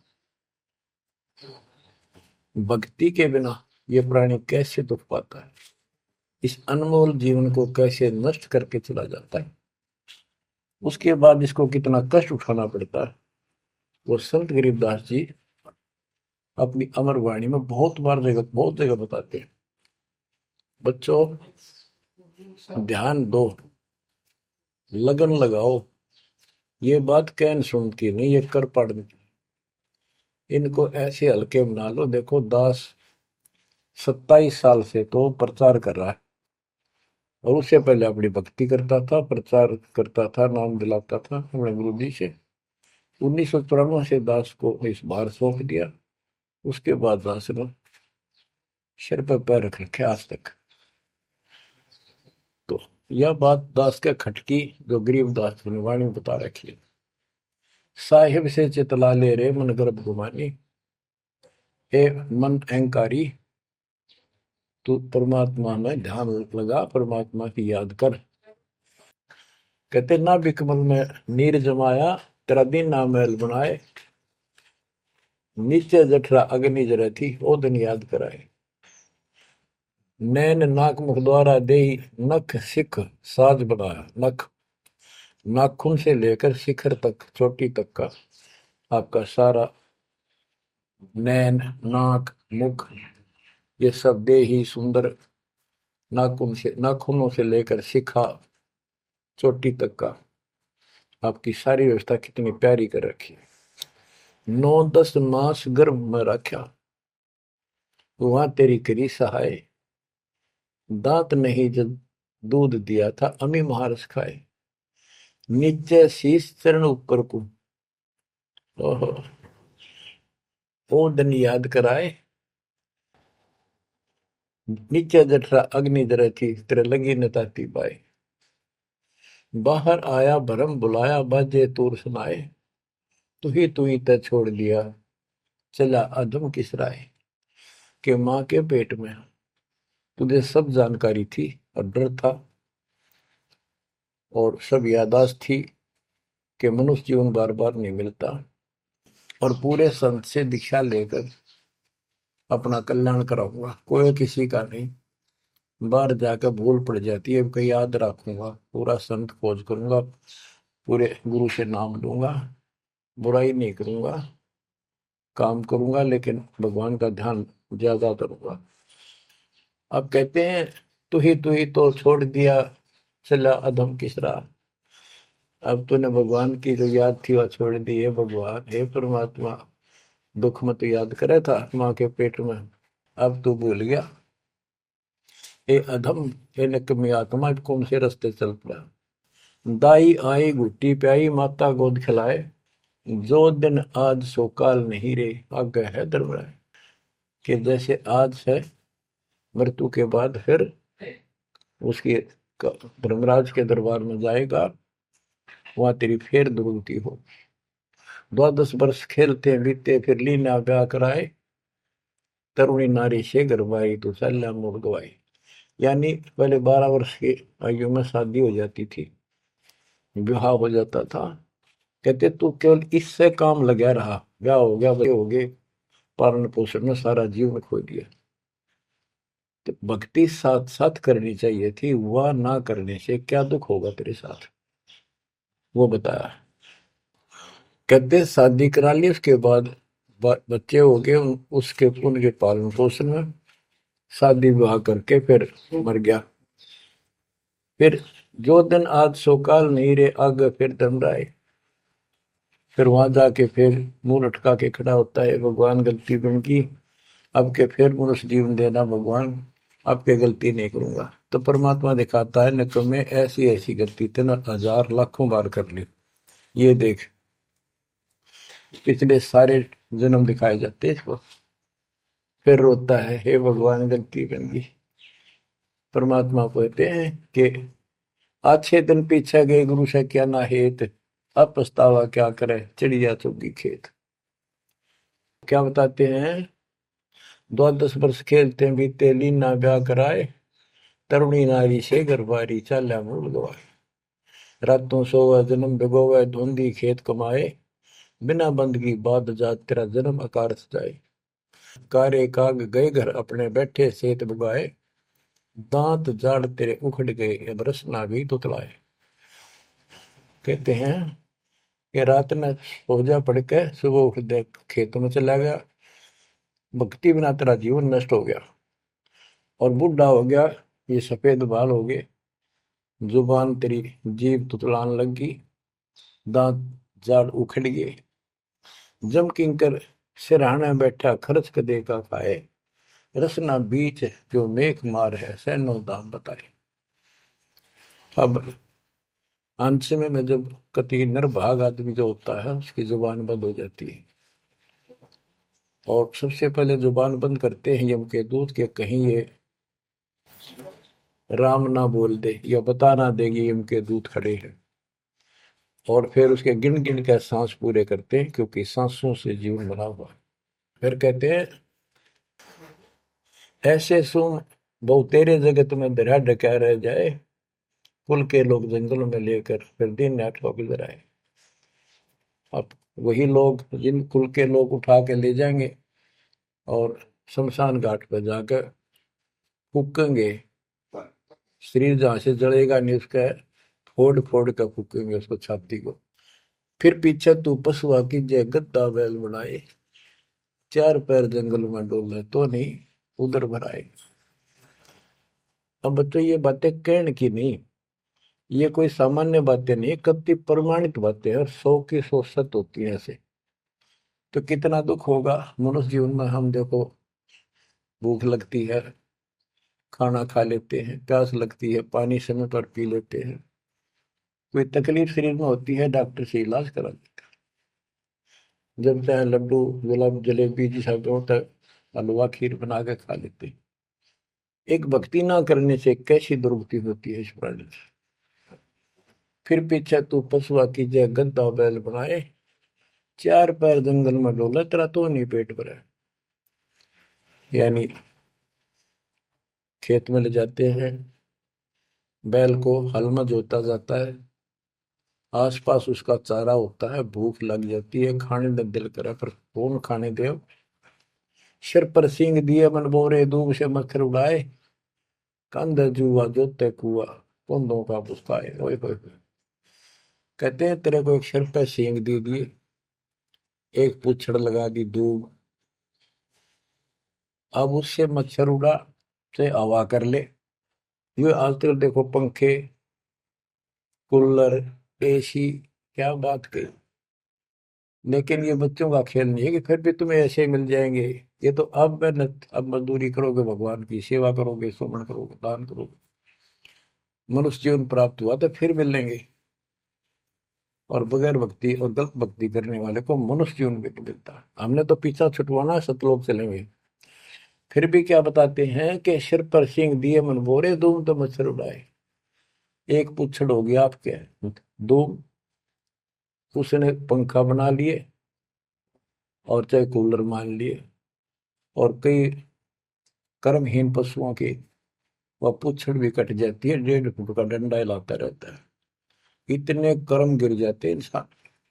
A: भक्ति के बिना ये प्राणी कैसे दुख पाता है, इस अनमोल जीवन को कैसे नष्ट करके चला जाता है, उसके बाद इसको कितना कष्ट उठाना पड़ता है, वो संत गरीबदास जी अपनी अमर वाणी में बहुत बार जगह बहुत जगह बताते हैं। बच्चों ध्यान दो, लगन लगाओ, ये बात कहन सुन की नहीं, ये कर पढ़ने की। इनको ऐसे हल्के बना लो। देखो दास सत्ताईस साल से तो प्रचार कर रहा है, और उससे पहले अपनी भक्ति करता था, प्रचार करता था, नाम दिलाता था अपने गुरु जी से। उन्नीस सौ चौरानवे से दास को इस बार सौंप दिया। उसके बाद दास ने सिर पर पैर रख रखे आज तक। तो यह बात दास के खटकी जो गरीब दास की वाणी में बता रखी है। साहिब से चितला ले रे मन गर्भ गुमानी, ए मन अहंकारी तू परमात्मा में ध्यान लगा, परमात्मा की याद कर। कहते ना बिकमल में नीर जमाया, तेरा दिन ना महल बनाए, नीचे जठरा अग्नि जरे थी ओ दिन याद कराए। नैन नाक मुख द्वारा दे नख सिख साज बनाया। नख नाखून से लेकर शिखर तक, चोटी तक का आपका सारा नैन नाक मुख ये सब दे ही सुंदर, नाखून से नाखूनों से लेकर शिखा चोटी तक का आपकी सारी व्यवस्था कितनी प्यारी कर रखी है। नौ दस मास गर्भ में रखा, वहां तेरी करी सहाय, दांत नहीं जब दूध दिया था अमी महारस खाए। नीचे शीश चरण ऊपर को, ओहो ओ दिन याद कराए। नीचे जठरा अग्नि जरे थी, तेरे लगी न ताती पाए। बाहर आया भरम बुलाया, बाजे तूर सुनाए, तू ही तू ही तय छोड़ दिया, चला अधम किस राय। के माँ के पेट में तुझे सब जानकारी थी और डर था और सब यादाश्त थी कि मनुष्य जीवन बार बार नहीं मिलता, और पूरे संत से दीक्षा लेकर अपना कल्याण कराऊंगा, कोई किसी का नहीं। बाहर जाकर भूल पड़ जाती है, कहीं याद रखूंगा, पूरा संत खोज करूंगा, पूरे गुरु से नाम लूंगा, बुराई नहीं करूंगा, काम करूंगा, लेकिन भगवान का ध्यान ज्यादा करूंगा। अब कहते हैं तू ही तू ही तो छोड़ दिया, चला अधम किस राह। अब तूने भगवान की जो याद थी वह छोड़ दी है। भगवान हे परमात्मा, दुख मत याद करे था माँ के पेट में, अब तू भूल गया। ए अधम, हे निकम्मी आत्मा, कौन से रास्ते चल पड़ा। दाई आई घुट्टी प्याई, माता गोद खिलाए, जो दिन आज सो काल नहीं रे, आगे है दरबार। कि जैसे आज है, मृत्यु के बाद फिर उसकी धर्मराज के दरबार में जाएगा, वहां तेरी फेर दुर्गति हो। द्वादश वर्ष खेलते बीते, फिर लीना ब्याह कराए, तरुणी नारी से गरबाई तो सल्ला मोड़ गवाई। यानी पहले बारह वर्ष की आयु में शादी हो जाती थी, विवाह हो जाता था। कहते तू केवल इससे काम लगा रहा, ब्याह हो गया, बच्चे हो गए, पालन पोषण में सारा जीवन खो दिया। तो भक्ति साथ साथ करनी चाहिए थी, वह ना करने से क्या दुख होगा तेरे साथ, वो बताया। कहते शादी करा ली, उसके बाद बच्चे हो गए, उसके उनके पालन पोषण में शादी विवाह करके फिर मर गया। फिर जो दिन आज सोकाल नहीं रे, आगे फिर धर्मराय। फिर वहां जाके फिर मुंह लटका के खड़ा होता है, भगवान गलती उनकी, अब के फिर मनुष्य जीवन देना भगवान, अब के गलती नहीं करूंगा। तो परमात्मा दिखाता है निकम्मे, ऐसी ऐसी गलती तेना हजार लाखों बार कर ली, ये देख। पिछले सारे जन्म दिखाए जाते इसको, फिर रोता है हे भगवान गलती बन गई। परमात्मा को कहते हैं कि अच्छे दिन पीछे गए गुरु से क्या ना हेत, अब पछतावा क्या करे चिड़िया चुगी खेत। क्या बताते हैं, द्वादश वर्ष खेलते बीते, लीना ब्याह कराए, तरुणी नारी से गरबारी, चाल्या मूल गवाए। रातों सोवा जन्म भिगोवे, धुंधी खेत कमाए, बिना बंदगी बाद जात तेरा जन्म अकारस जाए। कारे काग गए घर अपने, बैठे सेत बुगाए, दांत जाड़ तेरे उखड़ गए, बरस ना भी तुतलाए। कहते हैं कि रात में सो जा पड़ के, सुबह उठ दे खेतों में चला गया, भक्ति बिना तेरा जीवन नष्ट हो गया, और बूढ़ा हो गया, ये सफेद बाल हो गए, जुबान तेरी जीभ तुतलान लगी, दांत जाड़ उखड़ गए। जम किंकर सिरहाने बैठा, खर्च कदे का खाए, रसना बीच जो मेघ मार है, सैनो दाम बताए। अब अंत में में जब कति निर्भाग आदमी जो होता है उसकी जुबान बंद हो जाती है, और सबसे पहले जुबान बंद करते हैं यम के दूत के कहीं ये राम ना बोल दे या बता ना देगी यम के दूत खड़े हैं। और फिर उसके गिन गिन के सांस पूरे करते हैं, क्योंकि सांसों से जीवन बना हुआ है। फिर कहते हैं ऐसे सुन बहु तेरे जगत में दरिया ढका रह जाए, कुल के लोग जंगलों में लेकर फिर दिन रात को गुजर आए। अब वही लोग जिन कुल के लोग उठा के ले जाएंगे और शमशान घाट पर जाकर फूकेंगे, शरीर जहां से जलेगा नहीं उसका फोड़ फोड़ कर फूकेंगे उसको, छाती को। फिर पीछे तू पशुआ की जय गद्दा बैल बनाए, चार पैर जंगल में डोले तो नहीं उधर भराए। अब बच्चों ये बातें कहने की नहीं, ये कोई सामान्य बातें नहीं, कति प्रमाणित बातें हैं और सौ की सौ सत होती है ऐसे। तो कितना दुख होगा मनुष्य जीवन में। हम देखो भूख लगती है खाना खा लेते हैं, प्यास लगती है पानी समय पर पी लेते हैं, कोई तकलीफ शरीर में होती है डॉक्टर से इलाज करा लेते हैं, जब चाहे लड्डू गुलाब जलेबी जी सब होता है हलवा खीर बना के खा लेते हैं। एक भक्ति ना करने से कैसी दुर्गति होती है इस प्राणी से। फिर पीछे तू पशुआ की जय गद्दा बैल बनाए, चार पैर जंगल में डोला तेरा तो नहीं पेट भरा। यानी खेत में ले जाते हैं, बैल को हल में जोता जाता है, आसपास उसका चारा होता है, भूख लग जाती है, खाने में दिल करे पर कौन खाने दे। सिर पर सींग दिए मन बोरे दूब से मच्छर उड़ाए, कंध जुआ जोते कुआ कुंदों का पुस्ताए। ओए होए होए। कहते हैं तेरे को एक सिर पर सींग दे दिए, एक पूछड़ लगा दी दूब, अब उससे मच्छर उड़ा से हवा कर ले। ये आजकल देखो पंखे कूलर एसी, क्या बात कही। लेकिन ये बच्चों का खेल नहीं है कि फिर भी तुम्हें ऐसे मिल जाएंगे। ये तो अब मेहनत, अब मजदूरी करोगे, भगवान की सेवा करोगे, सुमन करोगे, दान करोगे, मनुष्य जीवन प्राप्त हुआ तो फिर मिलेंगे। और बगैर भक्ति और गलत भक्ति करने वाले को मनुष्य जीवन भी नहीं मिलता। हमने तो पीछा छुटवाना है, सतलोक चलेंगे। फिर भी क्या बताते हैं कि सिर पर सिंह दिए मन बोरे दूम तो मच्छर उड़ाए। एक पुच्छड़ हो गया आपके दो, उसने पंखा बना लिए और चाहे कूलर मान लिए, और कई कर्महीन पशुओं की वह पुच्छड़ भी कट जाती है, डेढ़ फुट का डंडा हिलाता रहता है। इतने कर्म गिर जाते हैं इंसान।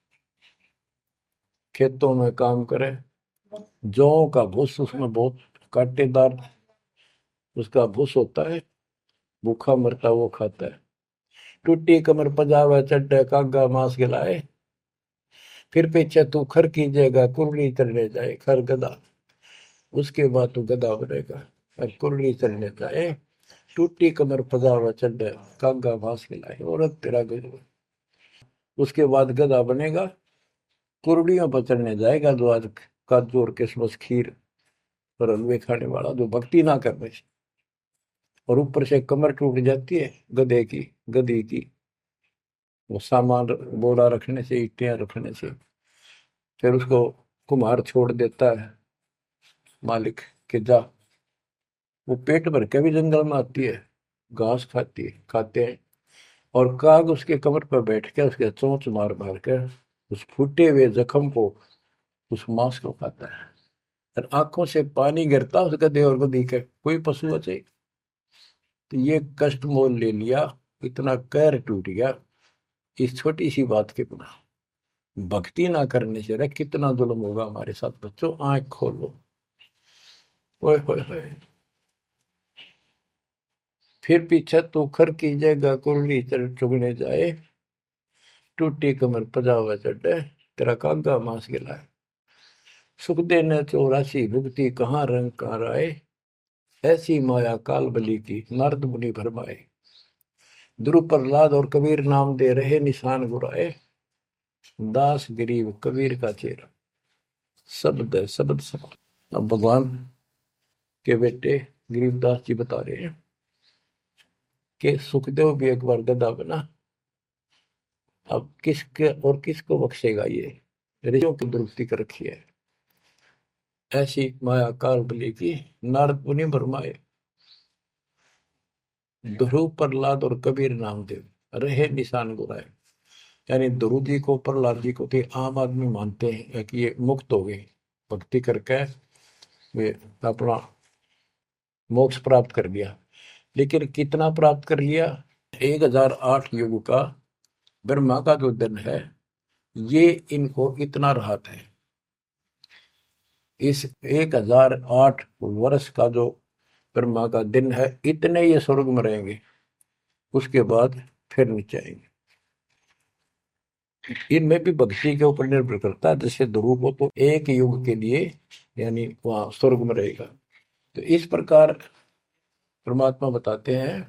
A: खेतों में काम करे, जौ का भूस उसमें बहुत कांटेदार उसका भूस होता है, भूखा मरता वो खाता है। टूटी कमर पजावा चड्डे कागा मांस खिलाए, फिर पीछे तू खर कीजिएगा कुर्री चढ़ने जाए। खर गधा, उसके बाद तू गधा बनेगा और कुर्री चढ़ने जाए। टूटी कमर पजावा चड्डे कागा मांस खिलाए, औरत तेरा गजब। उसके बाद गधा बनेगा, कुर्डियों पर चढ़ने जाएगा, जो आज काजू और किशमिश खीर और हलवे खाने वाला जो भक्ति ना करने से। और ऊपर से कमर टूट जाती है गधे की, गधी की, वो सामान बोरा रखने से, ईटियां रखने से। फिर उसको कुम्हार छोड़ देता है मालिक के जा। वो पेट भर के भी जंगल में आती है, घास खाती है, खाते हैं। और काग उसके कमर पर बैठ के उसके चोंच मार मार कर उस फूटे हुए जख्म को, उस मांस को खाता है। और आंखों से पानी गिरता उस गधे और गधी के, कोई पशु बचे। तो ये कष्ट मोल ले लिया, इतना कहर टूट गया इस छोटी सी बात के बिना। भक्ति ना करने से रे कितना जुल्म होगा हमारे साथ। बच्चों आंख खोलो। ओए होए होए। फिर पीछे तो खर की जगह कुर्री चढ़ चुगने जाए, टूटी कमर पजावा चढ़े तेरा कागा मांस गिलाए। सुख देने चौरासी भुगती कहाँ रंग कहाँ राय, ऐसी माया काल बली की नारद मुनि भरमाए। ध्रुव प्रहलाद और कबीर नाम दे रहे निशान गुराए, दास गरीब कबीर का चेहरा। शब्द है शब्द शब्द। अब भगवान के बेटे गरीबदास जी बता रहे हैं, कि सुखदेव भी एक बार गधा बना, अब किसके और किसको बख्शेगा? ये ऋषियों की दुरुक्ति कर रखी है। ऐसी माया काल बली की नारद मुनि भरमाए। ध्रुव, प्रहलाद और कबीर नामदेव रहे निशान गुराए। यानी ध्रुव जी को, प्रहलाद जी को तो आम आदमी मानते हैं कि ये मुक्त हो गए, भक्ति करके वे अपना मोक्ष प्राप्त कर लिया। लेकिन कितना प्राप्त कर लिया? एक हजार आठ युग का ब्रह्मा का जो दिन है, ये इनको इतना राहत है। इस एक हजार आठ वर्ष का जो ब्रह्मा का दिन है, इतने ये स्वर्ग में रहेंगे, उसके बाद फिर नीचे आएंगे। इनमें भी भक्ति के ऊपर निर्भर करता है। जैसे ध्रुव को तो एक युग के लिए यानी वहां स्वर्ग में रहेगा। तो इस प्रकार परमात्मा बताते हैं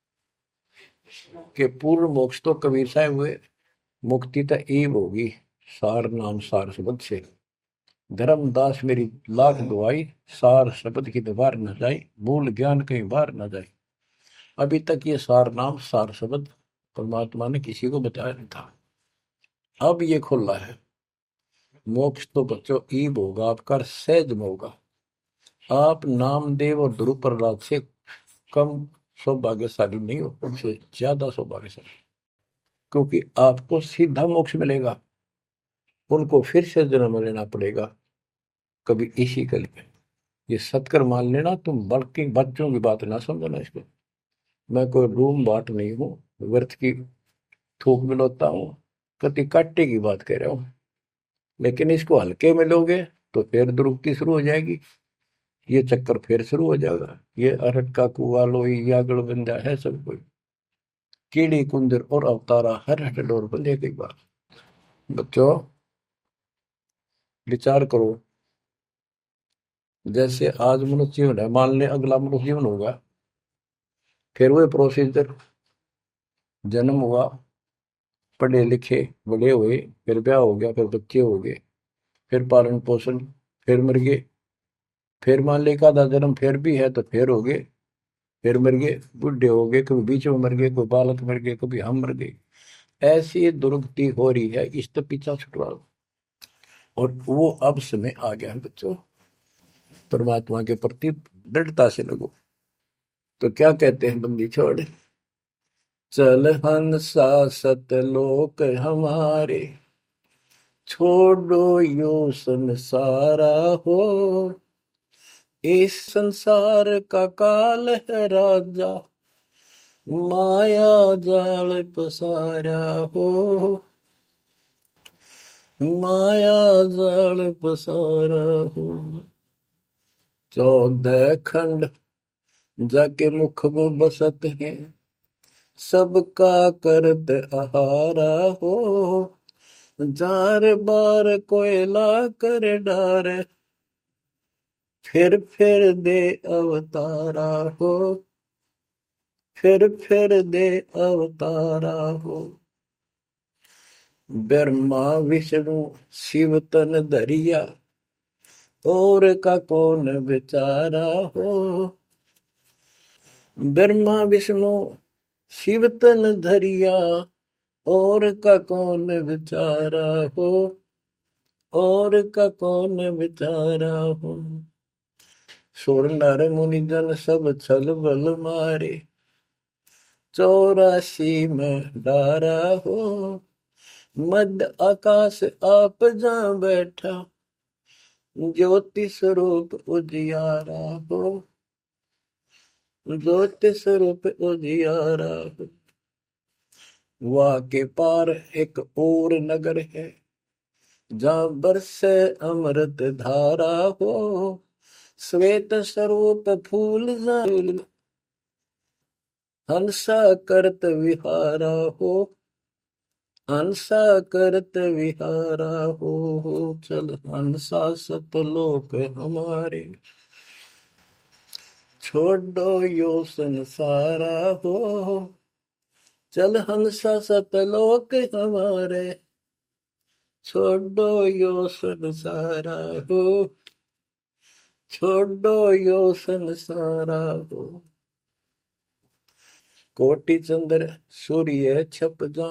A: कि पूर्ण मोक्ष तो कबीर साहब हुए, मुक्ति तो ईब होगी सार नाम सार शब्द से। धर्मदास मेरी लाख दुआई, सार शब्द की दीवार न जाए, भूल ज्ञान कहीं बाहर न जाए। अभी तक ये सार नाम सार शब्द परमात्मा ने किसी को बताया नहीं था, अब ये खुला है। मोक्ष तो बच्चों ईब होगा आपका, सहज में होगा। आप नामदेव और ध्रुव प्रहलाद से कम सौभाग्यशाली नहीं हो, उनसे ज्यादा सौभाग्यशाली, क्योंकि आपको सीधा मोक्ष मिलेगा। उनको फिर से जन्म लेना पड़ेगा कभी इसी कल में। ये सत्कर मान लेना, तुम बल्कि बच्चों की बात ना समझना इसको। मैं कोई रूम बाट नहीं हूँ, व्यर्थ की थूक मिलोता हूँ, कति काटे की बात कह रहा हूँ। लेकिन इसको हल्के में लोगे तो फिर दुरुक्ति शुरू हो जाएगी, ये चक्कर फिर शुरू हो जाएगा। ये अरट का कुआ लोई यागड़ बंदा है सब कोई, कीड़ी कुंदर और अवतारा हर हट डोर बंदे की बात। बच्चों विचार करो, जैसे आज मनुष्य जीवन है, मान ले अगला मनुष्य जीवन होगा, फिर वही प्रोसीजर, जन्म हुआ, पढ़े लिखे बड़े हुए, फिर ब्याह हो गया, फिर बच्चे हो गए, फिर पालन पोषण, फिर मर गए, फिर मान ले का जन्म फिर भी है तो फिर हो गए, फिर मर गए, बुढ़े हो गए, कभी बीच में मर गए, कोई बालक मर गए, कभी हम मर गए। ऐसी दुर्गति हो रही है, इस तो पीछा छुटवा। और वो अब समय आ गया है बच्चों, परमात्मा के प्रति दृढ़ता से लगो। तो क्या कहते हैं बंदी छोड़, चल हंसा सतलोक हमारे, छोड़ो यो संसारा हो। इस संसार का काल है राजा, माया जाल पसारा हो। माया जाल पसारा हो। चौदह खंड जाके मुख में बसत है, सबका करत आहारा हो। जार बार कोयला कर डारे, फिर फिर दे अवतारा हो। फिर फिर दे अवतारा हो। ब्रह्मा विष्णु शिव तन धरिया, और का कौन बेचारा हो। ब्रह्मा विष्णु शिव तन धरिया, और का कौन बेचारा हो। और का कौन बेचारा हो। सुर नर मुनि जन सब छल बल मारे, चौरासी में डारा हो। मध्य आकाश आप जा बैठा, ज्योति स्वरूप उजियारा हो। ज्योति स्वरूप उजियारा हो। वहाँ के पार एक और नगर है, जहाँ बरसे अमृत धारा हो। श्वेत स्वरूप फूल जाल, हंसा करत विहारा हो। हंसा करत विहारा हो। चल हंसा सतलोक हमारे, छोड़ो यो संसारा हो। चल हंसा सतलोक हमारे, छोड़ो यो संसारा हो। छोड़ो यो संसारा हो। कोटि चंद्र सूर्य छप जा,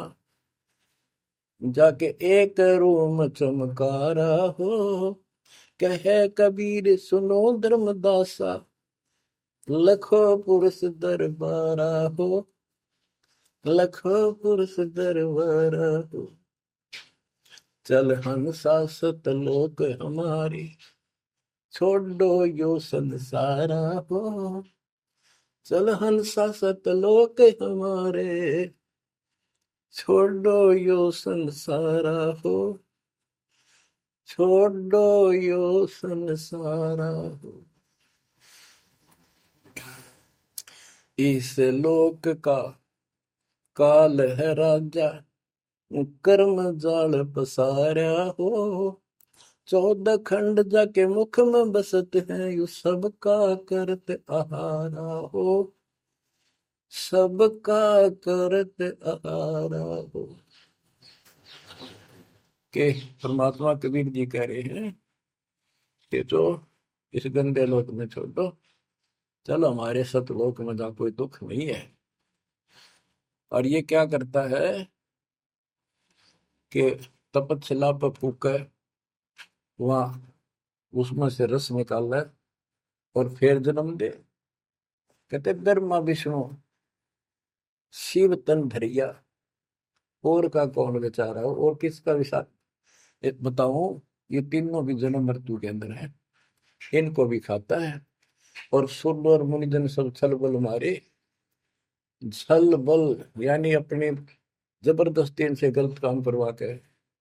A: जाके एक रूम चमकारा हो। कहे कबीर सुनो धर्मदासा, लखो पुरुष दरबारा हो, लखो पुरुष दरबारा हो। चल हंसा सतलोक हमारी, छोड़ो यो संसारा हो। चल हंसा सतलोक हमारे, छोड़ो यो संसारा हो, छोड़ो यो संसारा हो। इस लोक का काल है राजा, कर्म जाल पसारा हो। चौदह खंड जाके मुख में बसत है, यू सबका करत आहारा हो, सबका करत आहारा हो। के परमात्मा कबीर जी कह रहे हैं कि जो इस गंदे लोक में छोड़ दो, चलो हमारे सतलोक में जहाँ कोई दुख नहीं है। और ये क्या करता है कि तपतशिला पर फूके, वहां उसमें से रस निकाल है और फिर जन्म दे। कहते ब्रह्मा विष्णु शिव तन धरिया, और का कौन बेचारा हो और किसका विचार बताऊं। ये तीनों भी जन्म मृत्यु के अंदर है, इनको भी खाता है। और सुर और मुनिजन सब छल बल मारे, छल बल यानी अपने जबरदस्ती इनसे गलत काम करवा के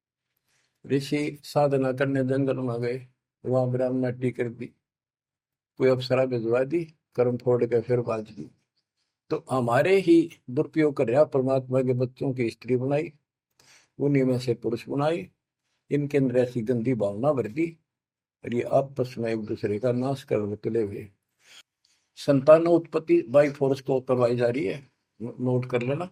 A: ऋषि साधना करने जंगल में गए, वहां ब्राह्मणी कर दी, कोई अप्सरा भिजवा दी, कर्म फोड़ के फिर बाज दी। तो हमारे ही दुरुपयोग कर रहा, परमात्मा के बच्चों की स्त्री बनाई, उन्हीं में से पुरुष बनाई, इनके अंदर ऐसी गंदी भावना भर दी और ये आपस में एक दूसरे का नाश कर तुले हुए। संतान उत्पत्ति बाई फोर्स को करवाई जा रही है, नोट कर लेना,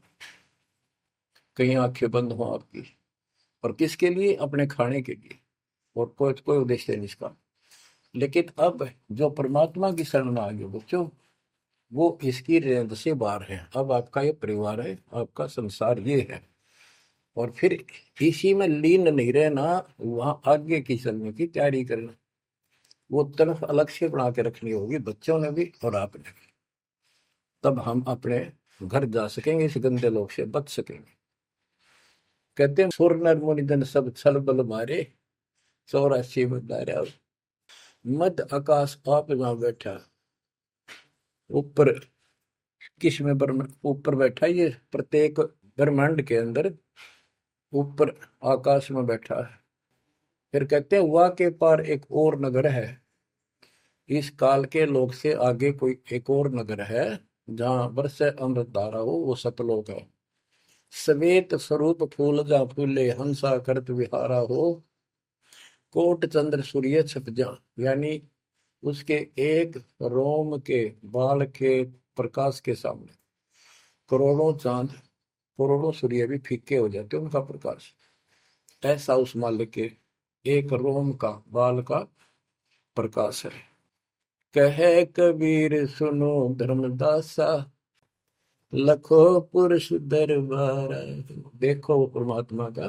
A: कहीं आंखें बंद हो आपकी। और किसके लिए? अपने खाने के लिए, और कोई कोई उद्देश्य नहीं इसका। लेकिन अब जो परमात्मा की शरण में आ गए बच्चों, वो इसकी रेंज से बाहर है। अब आपका ये परिवार है, आपका संसार ये है, और फिर इसी में लीन नहीं रहना, वहां आगे की चलने की तैयारी करना। वो तरफ अलग से बना के रखनी होगी बच्चों ने भी और आपने भी, तब हम अपने घर जा सकेंगे, इस गंदे लोग से बच सकेंगे। कहते हैं सुर नर मुनिजन सब छल बल मारे, चौरासी बदारा। मध्य आकाश आप जहां बैठा, ऊपर किस में ब्रह्म ऊपर बैठा, ये प्रत्येक ब्रह्मांड के अंदर ऊपर आकाश में बैठा है। फिर कहते हैं वाह के पार एक और नगर है, इस काल के लोक से आगे कोई एक और नगर है जहां बरसे अमृत धारा हो, वो सतलोक है। श्वेत स्वरूप फूल जहां फूले, हंसा करत विहारा हो। कोट चंद्र सूर्य छप जा, यानी उसके एक रोम के बाल के प्रकाश के सामने करोड़ों चांद, करोड़ों सूर्य भी फीके हो जाते उनका प्रकाश। ऐसा उस मालिक के एक रोम का बाल का प्रकाश है। कहे कबीर सुनो धर्मदासा, लखो पुरुष दरबार। देखो वो परमात्मा का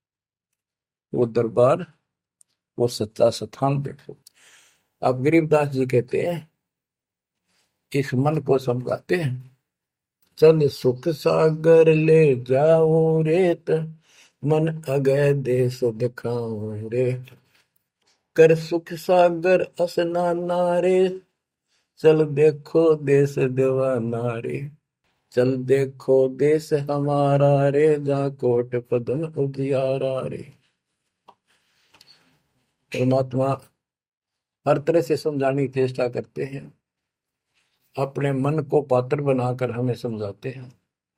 A: वो दरबार, वो सच्चा स्थान देखो। अब गरीबदास जी कहते हैं, इस मन को समझाते हैं, चल सुख सागर ले जाऊं रेत, मन अगय देश दिखाऊं रे। कर सुख सागर असनाना रे, चल देखो देश दीवाना रे। चल देखो देश हमारा रे, जा कोट पदम उजियारा रे। परमात्मा हर तरह से समझाने की चेष्टा करते हैं, अपने मन को पात्र बनाकर हमें समझाते हैं।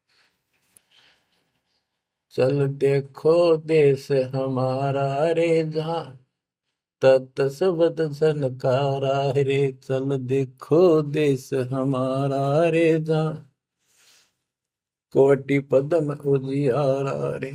A: चल देखो देश हमारा रे, जहाँ तत सबद सनकारा रे। चल देखो देश हमारा रे, जहाँ कोटि पदम उजियारा रे।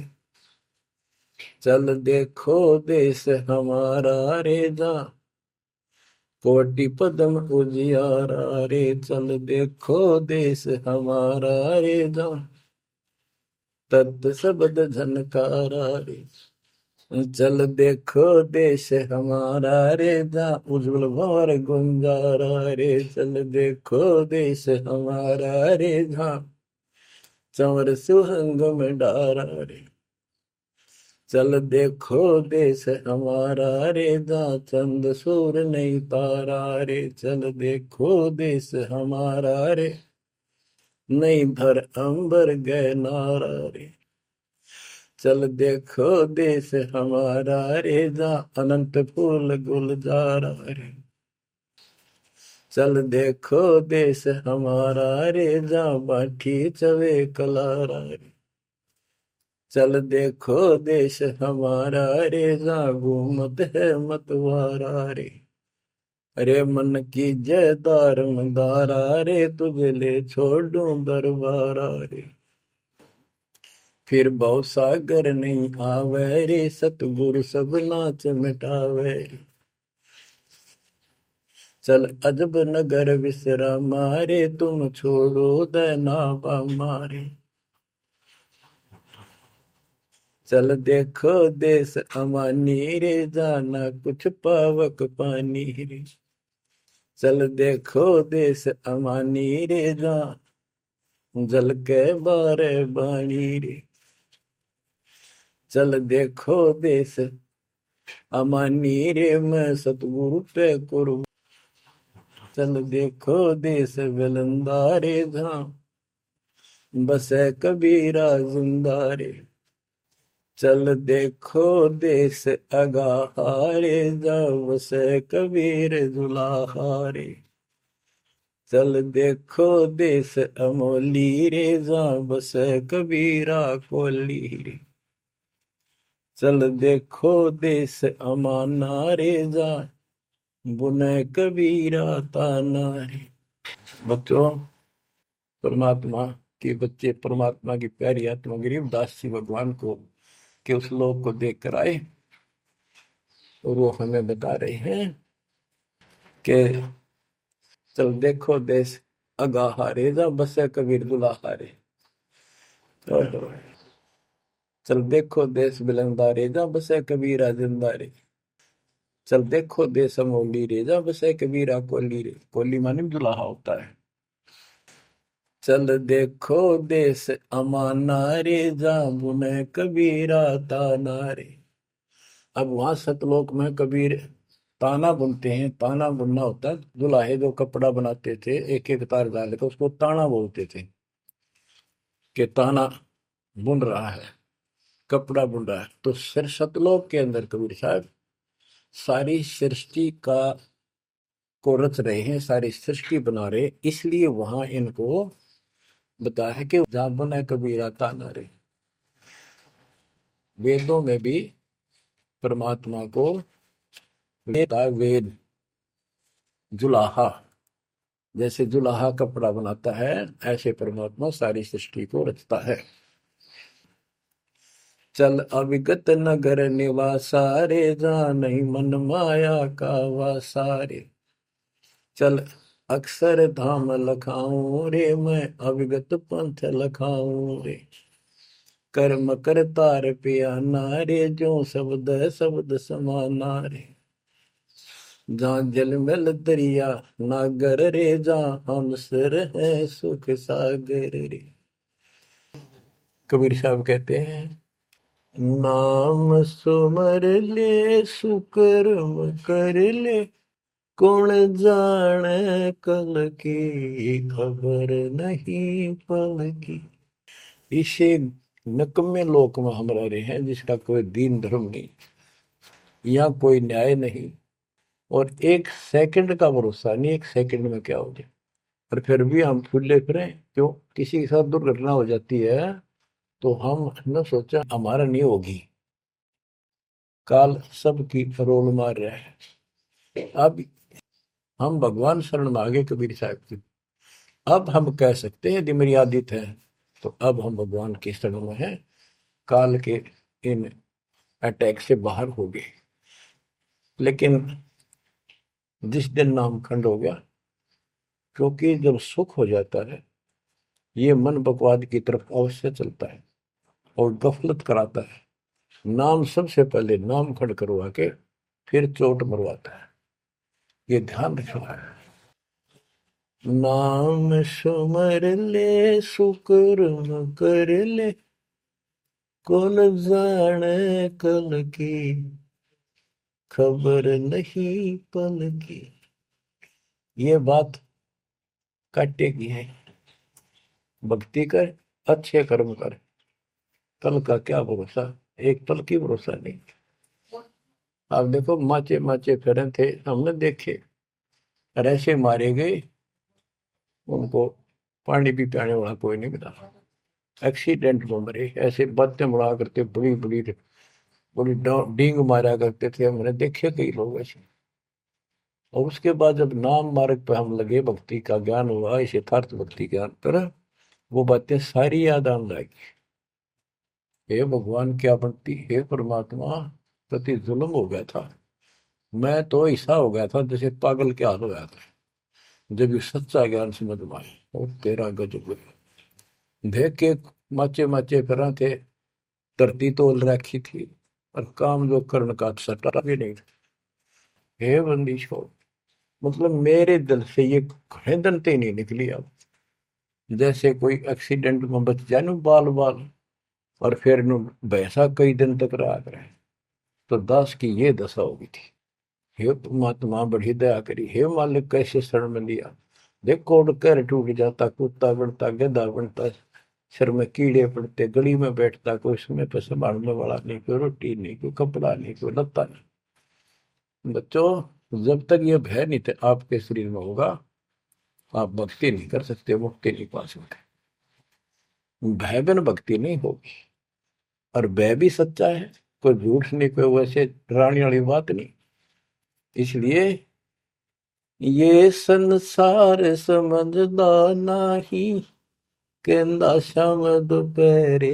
A: चल देखो देश हमारा रे, जहाँ कोटि पदम उजियारा रे, चल देखो देश हमारा रे, जहाँ तत् शब्द झनकारा रे, चल देखो देश हमारा रे, जहाँ उज्जवल भंवर गुंजारा रे, चल देखो देश हमारा रे, जहाँ चंवर सुहंग में डारा रे, चल देखो देश हमारा रे, जहाँ चंद सूर नहीं तारा रे, चल देखो देश हमारा रे, नहीं धर अंबर गए नारा रे, चल देखो देश हमारा रे, जहाँ अनंत फूल गुलजारा रे, चल देखो देश हमारा रे, जहाँ बाठी चवे कलारा रे, चल देखो देश हमारा रे, जहाँ घूमत है मतवारा रे, अरे मन की जय दार मंदारा रे, तुझे ले छोड़ूं दरबारा रे, फिर भव सागर नहीं आवे रे, सतगुरु सब नाच मिटावे रे, चल अजब नगर विश्रामा रे, तुम छोड़ो देना मारे, चल देखो देश अमानी रे, जाना कुछ पावक पानी रे, चल देखो देश अमानी रे, जा जल के बारे बाणी रे, चल देखो देश अमानी रे, मैं सतगुरु पे कुर्बान, चल देखो देश विलंदा रे, जहाँ बसे कबीरा जिंदा रे, चल देखो देश अगाहारे, जहाँ बसे कबीर जुलाहारे, चल देखो देश अमोली रे, जहाँ बसे कबीरा कोली रे, चल देखो देश अमाना रे, जहाँ बुने कबीरा ताना रे। बच्चों, परमात्मा के बच्चे परमात्मा की प्यारी आत्मा गरीबदास जी भगवान को के उस लोक को देख कर आए, और वो हमें बता रहे हैं कि चल देखो देश अगाहारे, जा बसे कबीर दुलाहारे, चल देखो देश बिलंदारे, जा बसे कबीरा जिंदारे, चल देखो देश अमोली रे, जा बसे कबीरा कोली रे, कोली माने दुलाहा होता है, चल देखो देश अमाना रे, जा बुने कबीरा ताना रे। अब वहां सतलोक में कबीर ताना बुनते हैं। ताना बुनना होता है, दुल्हे जो कपड़ा बनाते थे एक एक तार डाल के उसको ताना बोलते थे, कि ताना बुन रहा है, कपड़ा बुन रहा है। तो सिर सतलोक के अंदर कबीर साहब सारी सृष्टि का को रच रहे हैं, सारी सृष्टि बना रहे, इसलिए वहां इनको बताया है कि जहां बुने कबीरा ताना रे। वेदों में भी परमात्मा को वेद जुलाहा, जैसे जुलाहा कपड़ा बनाता है, ऐसे परमात्मा सारी सृष्टि को रचता है। चल अविगत नगर निवासा रे, जहाँ नहीं मन माया का वासा रे, चल अक्षर धाम लखाऊं रे, मैं अविगत पंथ लखाऊं रे, कर्म करतार पियाना रे, जो शब्द शब्द समाना रे, जहाँ जलमल दरिया नागर रे, जहाँ हम सिर है सुख सागर रे। कबीर साहब कहते हैं, नाम सुमर ले सुकर्म कर ले, कौन जाने कल की खबर नहीं पल की। इसे नकम्मे लोक में हम रह रहे हैं, जिसका कोई दीन धर्म नहीं, यहाँ कोई न्याय नहीं, और एक सेकंड का भरोसा नहीं, एक सेकंड में क्या हो जाए। और फिर भी हम फूले फिरें, क्यों? किसी के साथ दुर्घटना हो जाती है तो हम न सोचा हमारा नहीं होगी, काल सबकी रोल मार रहा है। अब हम भगवान शरण मांगे कबीर साहब की, अब हम कह सकते हैं यदि मेरी आदित है, तो अब हम भगवान की शरण में हैं, काल के इन अटैक से बाहर हो गए। लेकिन जिस दिन नामखंड हो गया, क्योंकि जब सुख हो जाता है ये मन बकवाद की तरफ अवश्य चलता है और गफलत कराता है। नाम सबसे पहले नाम खड़ करवा के फिर चोट मरवाता है, ये ध्यान रखना है। नाम सुमर ले सुकर्म कर ले, कौन जाने कल की, खबर नहीं पल की। ये बात काटेगी है। भक्ति कर, अच्छे कर्म कर, कल का क्या भरोसा, एक पल की भरोसा नहीं। आप देखो माचे माचे फिरे थे, हमने देखे ऐसे मारे गए, उनको पानी भी पियाने वाला कोई नहीं मिला, एक्सीडेंट में मरे। ऐसे बातें मुड़ा करते, बड़ी बड़ी बड़ी डींग मारा करते थे, हमने देखे कई लोग ऐसे। और उसके बाद जब नाम मार्ग पे हम लगे, भक्ति का ज्ञान हुआ, इस यथार्थ भक्ति ज्ञान पर, वो बातें सारी याद आने लगी। हे भगवान क्या बनती, हे परमात्मा, प्रति जुल्म हो गया था। मैं तो ऐसा हो गया था जैसे पागल के हाल हो गया था, जब ये सच्चा ज्ञान समझ में आए। और तेरा गजब देख के माचे माचे फिरा थे, धरती तोल रखी थी, और काम जो कर्ण का सटा भी नहीं था। हे बंदी छोड़, मतलब मेरे दिल से ये खड़े नहीं निकली। अब जैसे कोई एक्सीडेंट में बच जाए ना बाल बाल, और फिर नु भैंसा कई दिन तक रहा करे, तो दास की ये दशा होगी थी। हे परमात्मा बड़ी दया करी, हे मालिक कैसे शरण में लिया। देख कोड कर टूट जाता, कुत्ता बनता, गधा बनता, सिर में कीड़े पड़ते, गली में बैठता, कोई समय पर संभालने वाला नहीं, कोई रोटी नहीं, कोई कपड़ा नहीं, कोई लत्ता नहीं। बच्चों, जब तक ये भय नहीं थे आपके शरीर में होगा, आप भक्ति नहीं कर सकते, मुक्ति नहीं पा सकते। भय बिन भक्ति नहीं होगी। और भय भी सच्चा है, कोई झूठ नहीं, कोई वैसे डराने वाली बात नहीं। इसलिए ये संसार समझदा नाही, कहंदा शाम दोपहरे,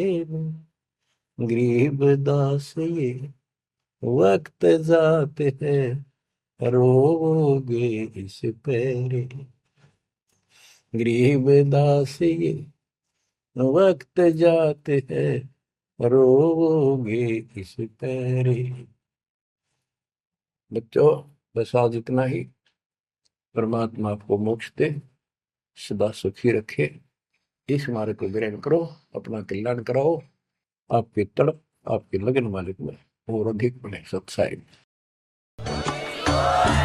A: गरीब दास ये वक्त जाते है, रोगे इस पैरे। गरीब दास ये वक्त जाते हैं, रोगे इस पैरे। बच्चों, बस आज इतना ही। परमात्मा आपको मोक्ष दे, सदा सुखी रखे। इस मार्ग को ग्रहण करो, अपना कल्याण कराओ, आपकी तड़प, आपकी लगन मालिक में और अधिक बने सत्साई।